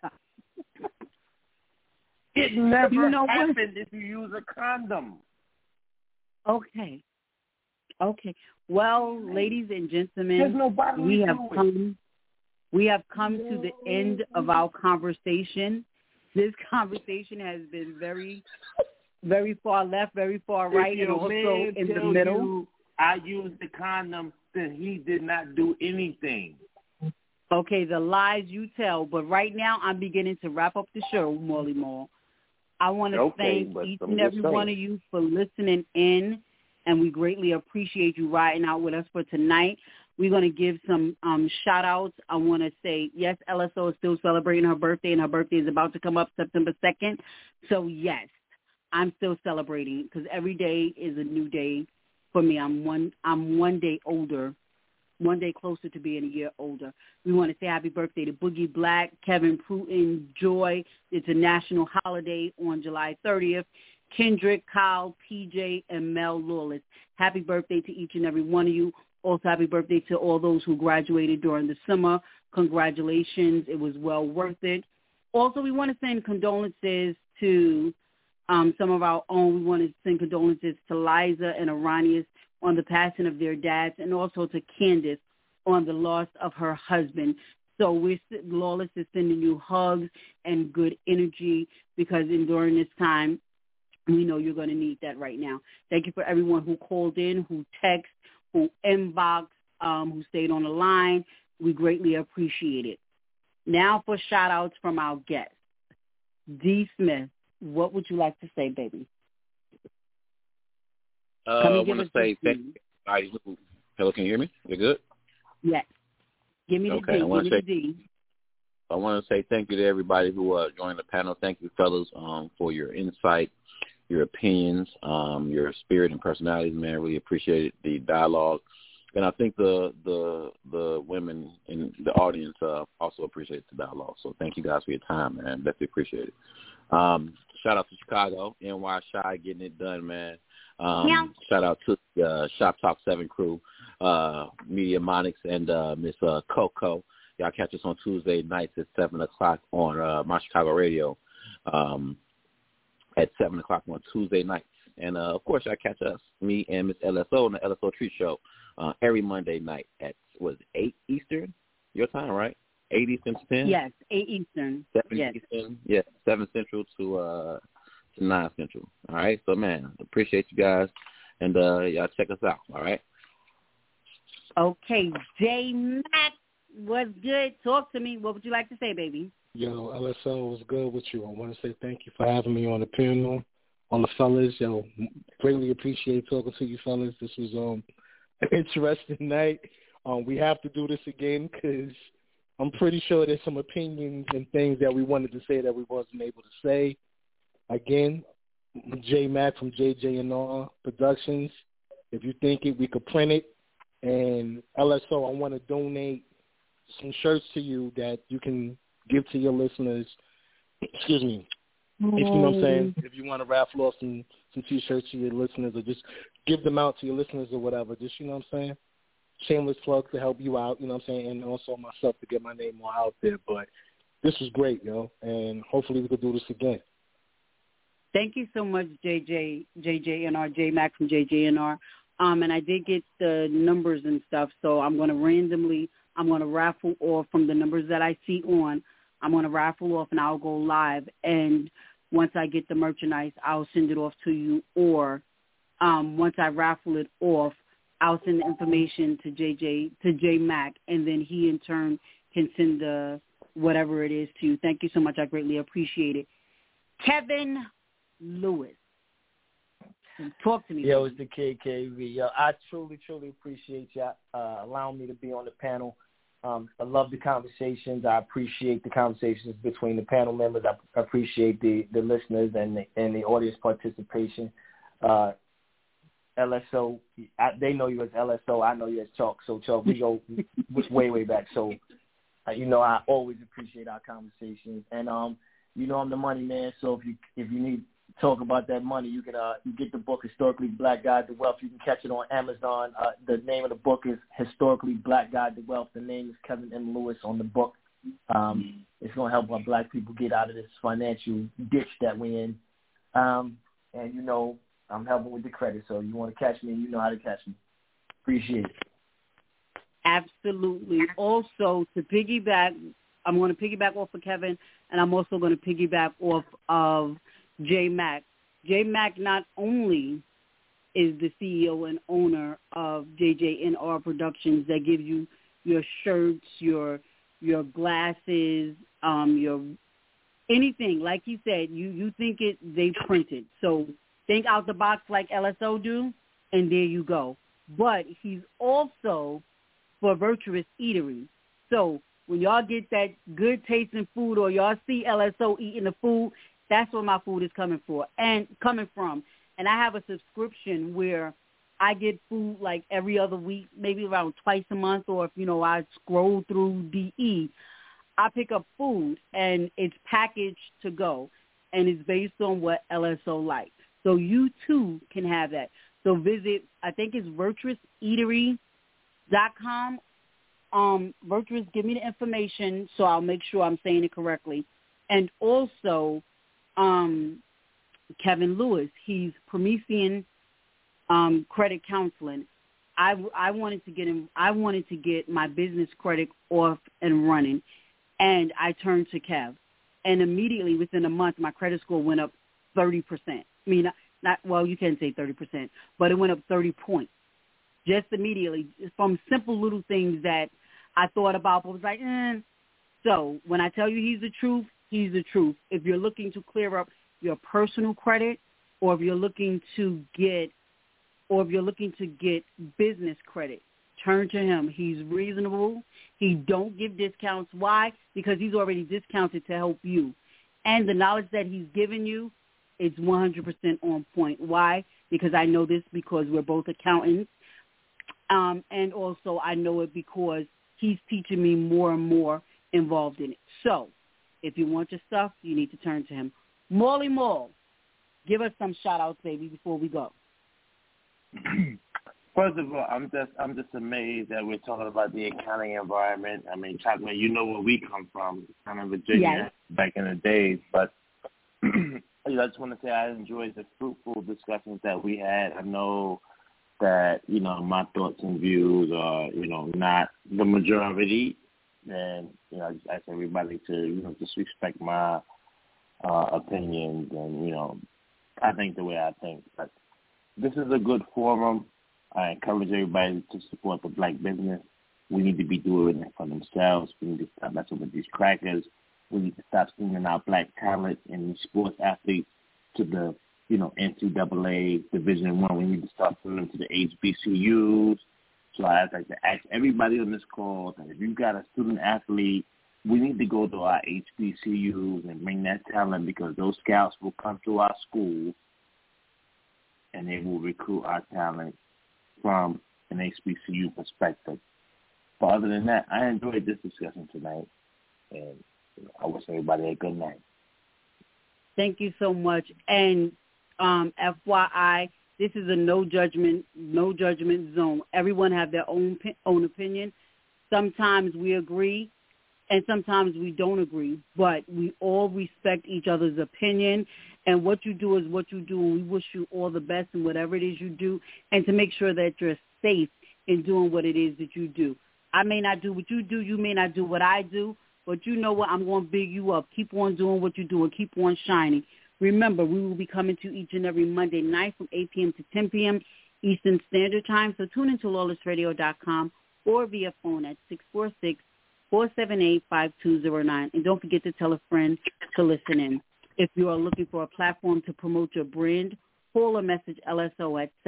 It never happened if you use a condom. Okay. Well, ladies and gentlemen, we have come to the end of our conversation. This conversation has been very, very far left, very far right, and also in the middle. You, I used the condom, then he did not do anything. Okay, the lies you tell. But right now, I'm beginning to wrap up the show, Molly Mall. I want to thank each and every one of you for listening in, and we greatly appreciate you riding out with us for tonight. We're going to give some shout-outs. I want to say, yes, LSO is still celebrating her birthday, and her birthday is about to come up September 2nd. So, yes, I'm still celebrating because every day is a new day for me. I'm one day older, one day closer to being a year older. We want to say happy birthday to Boogie Black, Kevin Pruitt, Joy. It's a national holiday on July 30th. Kendrick, Kyle, PJ, and Mel Lawless. Happy birthday to each and every one of you. Also, happy birthday to all those who graduated during the summer. Congratulations. It was well worth it. Also, we want to send condolences to some of our own. We want to send condolences to Liza and Aranius on the passing of their dads, and also to Candace on the loss of her husband. So Lawless is sending you hugs and good energy because during this time, we know you're going to need that right now. Thank you for everyone who called in, who texted, who inboxed, who stayed on the line. We greatly appreciate it. Now for shout-outs from our guests. D. Smith, what would you like to say, baby? I want to say thank you. Hello, can you hear me? You good? Yes. Give me the D. Give me the D. I want to say thank you to everybody who joined the panel. Thank you, fellas, for your insight, your opinions, your spirit and personalities, man. Really appreciate the dialogue. And I think the women in the audience also appreciate the dialogue. So thank you guys for your time, man. Definitely appreciate it. Shout out to Chicago, NY Shy, getting it done, man. Shout out to the Shop Talk 7 crew, Media Monix, and Miss Coco. Y'all catch us on Tuesday nights at 7 o'clock on My Chicago Radio at 7 o'clock on Tuesday nights. And, of course, y'all catch us, me and Miss LSO on the LSO Treat Show every Monday night at, 8 Eastern? Your time, right? 8 Eastern to 10? Yes, 8 Eastern. 7 Eastern. Yeah, 7 Central to 9 Central. All right? So, man, appreciate you guys. And y'all check us out. All right? Okay. J. Mac, what's good? Talk to me. What would you like to say, baby? Yo, LSO, was good with you. I want to say thank you for having me on the panel. On the fellas, yo, greatly appreciate talking to you fellas. This was an interesting night. We have to do this again because I'm pretty sure there's some opinions and things that we wanted to say that we wasn't able to say. Again, J Mac from JJ&R Productions. If you think it, we could print it. And LSO, I want to donate some shirts to you that you can give to your listeners. Excuse me. If you know what I'm saying, if you want to raffle off some T-shirts to your listeners or just give them out to your listeners or whatever, just, you know what I'm saying, shameless plug to help you out, you know what I'm saying, and also myself to get my name more out there. But this was great, yo, and hopefully we could do this again. Thank you so much, JJ&R, J-Mac from JJ&R. And I did get the numbers and stuff, so I'm going to raffle off from the numbers that I see on. I'm going to raffle off and I'll go live. And once I get the merchandise, I'll send it off to you. Or once I raffle it off, I'll send the information to J-Mac, and then he in turn can send the whatever it is to you. Thank you so much. I greatly appreciate it. Kevin Lewis. Talk to me. Yo, it's the KKV. Yo, I truly, truly appreciate you allowing me to be on the panel. I love the conversations. I appreciate the conversations between the panel members. I appreciate the listeners and the audience participation. LSO, they know you as LSO. I know you as Chalk. So, Chalk, we go way, way back. So, I always appreciate our conversations. And, I'm the money man. So if you need to talk about that money, you can you get the book Historically Black Guide to Wealth. You can catch it on Amazon. The name of the book is Historically Black Guide to Wealth. The name is Kevin M. Lewis on the book. It's going to help our black people get out of this financial ditch that we're in. And I'm helping with the credit, so you want to catch me, you know how to catch me. Appreciate it. Absolutely. Also, to piggyback I'm going to piggyback off of Kevin, and I'm also going to piggyback off of J Mac. J Mac not only is the CEO and owner of JJNR Productions that gives you your shirts, your glasses, your anything. Like he said, you think they printed. So think out the box like LSO do, and there you go. But he's also for Virtuous Eatery. So when y'all get that good tasting food or y'all see LSO eating the food, that's where my food is coming from. And I have a subscription where I get food like every other week, maybe around twice a month, or if, I scroll through DE, I pick up food, and it's packaged to go, and it's based on what LSO likes. So you, too, can have that. So visit, I think it's virtuouseatery.com. Virtuous, give me the information so I'll make sure I'm saying it correctly. And also, Kevin Lewis, he's Promethean Credit Counseling. I wanted to get my business credit off and running, and I turned to Kev, and immediately within a month my credit score went up 30%. I mean, not well, you can't say 30%, but it went up 30 points just immediately from simple little things that I thought about, but was like, So when I tell you he's the truth, he's the truth. If you're looking to clear up your personal credit, or if you're looking to get business credit, turn to him. He's reasonable. He don't give discounts. Why? Because he's already discounted to help you. And the knowledge that he's given you, it's 100% on point. Why? Because I know this because we're both accountants. And also I know it because he's teaching me more and more involved in it. So if you want your stuff, you need to turn to him. Morley Mall, give us some shout-outs, baby, before we go. First of all, I'm just amazed that we're talking about the accounting environment. I mean, Chocolate, you know where we come from, kind of Virginia back in the days. But I just want to say I enjoyed the fruitful discussions that we had. I know that, my thoughts and views are, not the majority. And, I just ask everybody to, just respect my opinions and, I think the way I think. But this is a good forum. I encourage everybody to support the black business. We need to be doing it for themselves. We need to stop messing with these crackers. We need to stop sending out black talent and these sports athletes to the, NCAA Division I. We need to start sending them to the HBCUs. So I'd like to ask everybody on this call that if you've got a student athlete, we need to go to our HBCUs and bring that talent, because those scouts will come to our schools and they will recruit our talent from an HBCU perspective. But other than that, I enjoyed this discussion tonight, and I wish everybody a good night. Thank you so much. And FYI, this is a no judgment zone. Everyone have their own opinion. Sometimes we agree, and sometimes we don't agree, but we all respect each other's opinion, and what you do is what you do, and we wish you all the best in whatever it is you do, and to make sure that you're safe in doing what it is that you do. I may not do what you do, you may not do what I do, but you know what, I'm going to big you up. Keep on doing what you do and keep on shining. Remember, we will be coming to each and every Monday night from 8 p.m. to 10 p.m. Eastern Standard Time, so tune into lawlessradio.com or via phone at 646-478-5209. And don't forget to tell a friend to listen in. If you are looking for a platform to promote your brand, call or message LSO at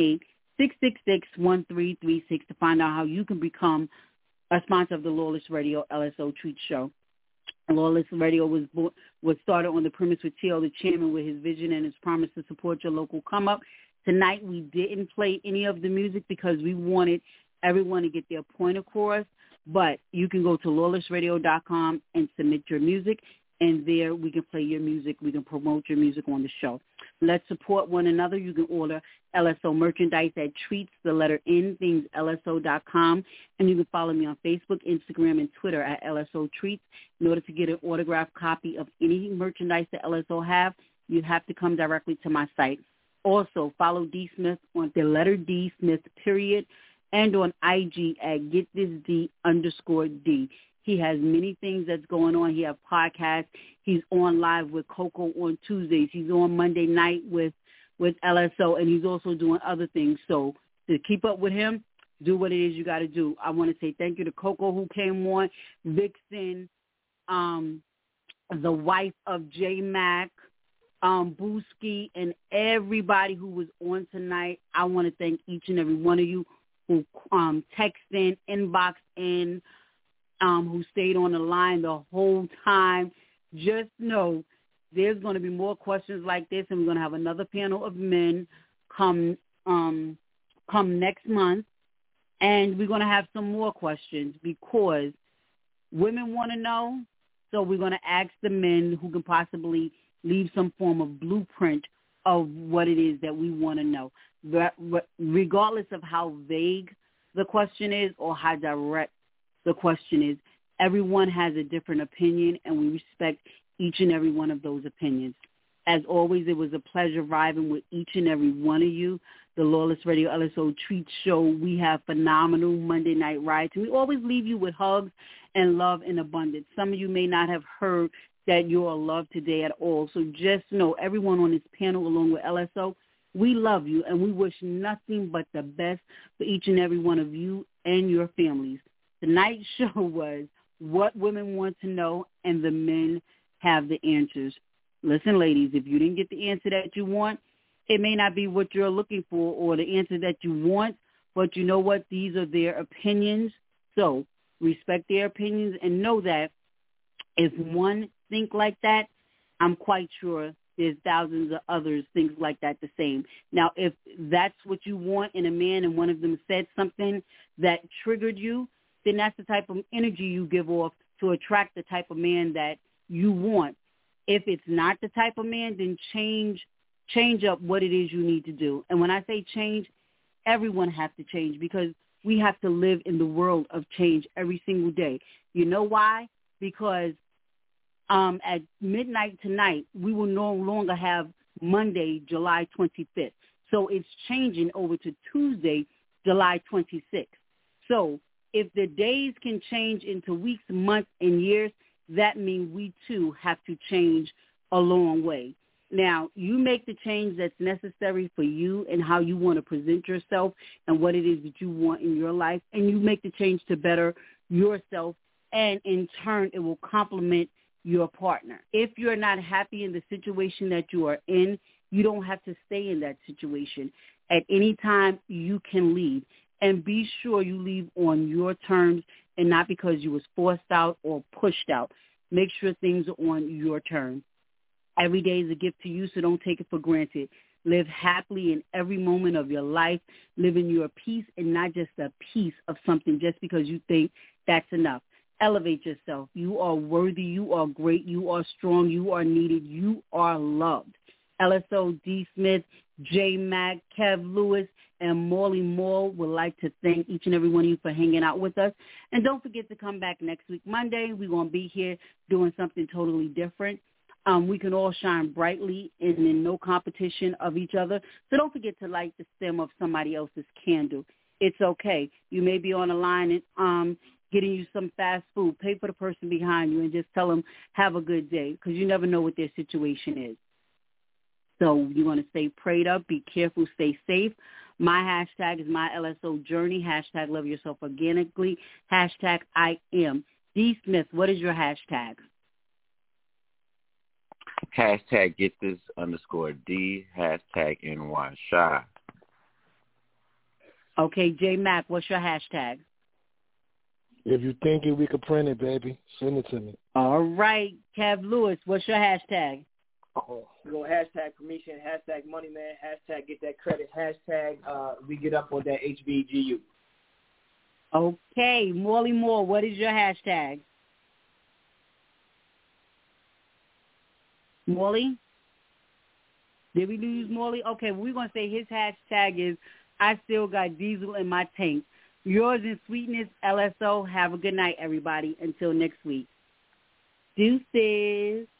718-666-1336 to find out how you can become a sponsor of the Lawless Radio LSO Treat Show. Lawless Radio was started on the premise with T.O., the chairman, with his vision and his promise to support your local come-up. Tonight we didn't play any of the music because we wanted everyone to get their point across, but you can go to lawlessradio.com and submit your music, and there we can play your music. We can promote your music on the show. Let's support one another. You can order LSO merchandise at Treats, the letter N, things, LSO.com, and you can follow me on Facebook, Instagram, and Twitter at LSO Treats. In order to get an autographed copy of any merchandise that LSO have, you have to come directly to my site. Also, follow D Smith on the letter D Smith, period, and on IG at GetThisD_D. He has many things that's going on. He has podcasts. He's on live with Coco on Tuesdays. He's on Monday night with LSO, and he's also doing other things. So to keep up with him, do what it is you got to do. I want to say thank you to Coco who came on, Vixen, the wife of J Mac, Booski, and everybody who was on tonight. I want to thank each and every one of you who text in, inbox in, who stayed on the line the whole time. Just know there's going to be more questions like this, and we're going to have another panel of men come next month, and we're going to have some more questions because women want to know. So we're going to ask the men who can possibly leave some form of blueprint of what it is that we want to know, regardless of how vague the question is or how direct the question is. Everyone has a different opinion, and we respect each and every one of those opinions. As always, it was a pleasure vibing with each and every one of you. The Lawless Radio LSO Treat Show, we have phenomenal Monday night rides, and we always leave you with hugs and love in abundance. Some of you may not have heard that you are loved today at all, so just know everyone on this panel along with LSO, we love you, and we wish nothing but the best for each and every one of you and your families. Tonight's show was What Women Want to Know, and the men have the answers. Listen, ladies, if you didn't get the answer that you want, it may not be what you're looking for or the answer that you want, but you know what? These are their opinions. So respect their opinions and know that if one think like that, I'm quite sure there's thousands of others think like that the same. Now, if that's what you want in a man and one of them said something that triggered you, then that's the type of energy you give off to attract the type of man that you want. If it's not the type of man, then change up what it is you need to do. And when I say change, everyone has to change because we have to live in the world of change every single day. You know why? Because at midnight tonight, we will no longer have Monday, July 25th. So it's changing over to Tuesday, July 26th. So if the days can change into weeks, months, and years, that means we too have to change a long way. Now, you make the change that's necessary for you and how you want to present yourself and what it is that you want in your life, and you make the change to better yourself, and in turn, it will complement your partner. If you're not happy in the situation that you are in, you don't have to stay in that situation. At any time, you can leave. And be sure you leave on your terms and not because you was forced out or pushed out. Make sure things are on your terms. Every day is a gift to you, so don't take it for granted. Live happily in every moment of your life. Live in your peace and not just a piece of something just because you think that's enough. Elevate yourself. You are worthy. You are great. You are strong. You are needed. You are loved. LSO, D. Smith, J. Mac, Kev Lewis, and Morley Moore would like to thank each and every one of you for hanging out with us. And don't forget to come back next week, Monday. We're going to be here doing something totally different. We can all shine brightly and in no competition of each other. So don't forget to light the stem of somebody else's candle. It's okay. You may be on a line and getting you some fast food. Pay for the person behind you and just tell them, have a good day, because you never know what their situation is. So you want to stay prayed up, be careful, stay safe. My hashtag is my LSO journey, hashtag love yourself organically, hashtag I am. D. Smith, what is your hashtag? Hashtag get this _D, hashtag NY Shy. Okay, J Mac, what's your hashtag? If you think it, we could print it, baby. Send it to me. All right, Kev Lewis, what's your hashtag? We go hashtag permission, hashtag money man, hashtag get that credit, hashtag we get up on that HBGU. Okay, Morley Moore, what is your hashtag? Morley? Did we lose Morley? Okay, we're going to say his hashtag is I still got diesel in my tank. Yours in sweetness, LSO. Have a good night, everybody. Until next week. Deuces.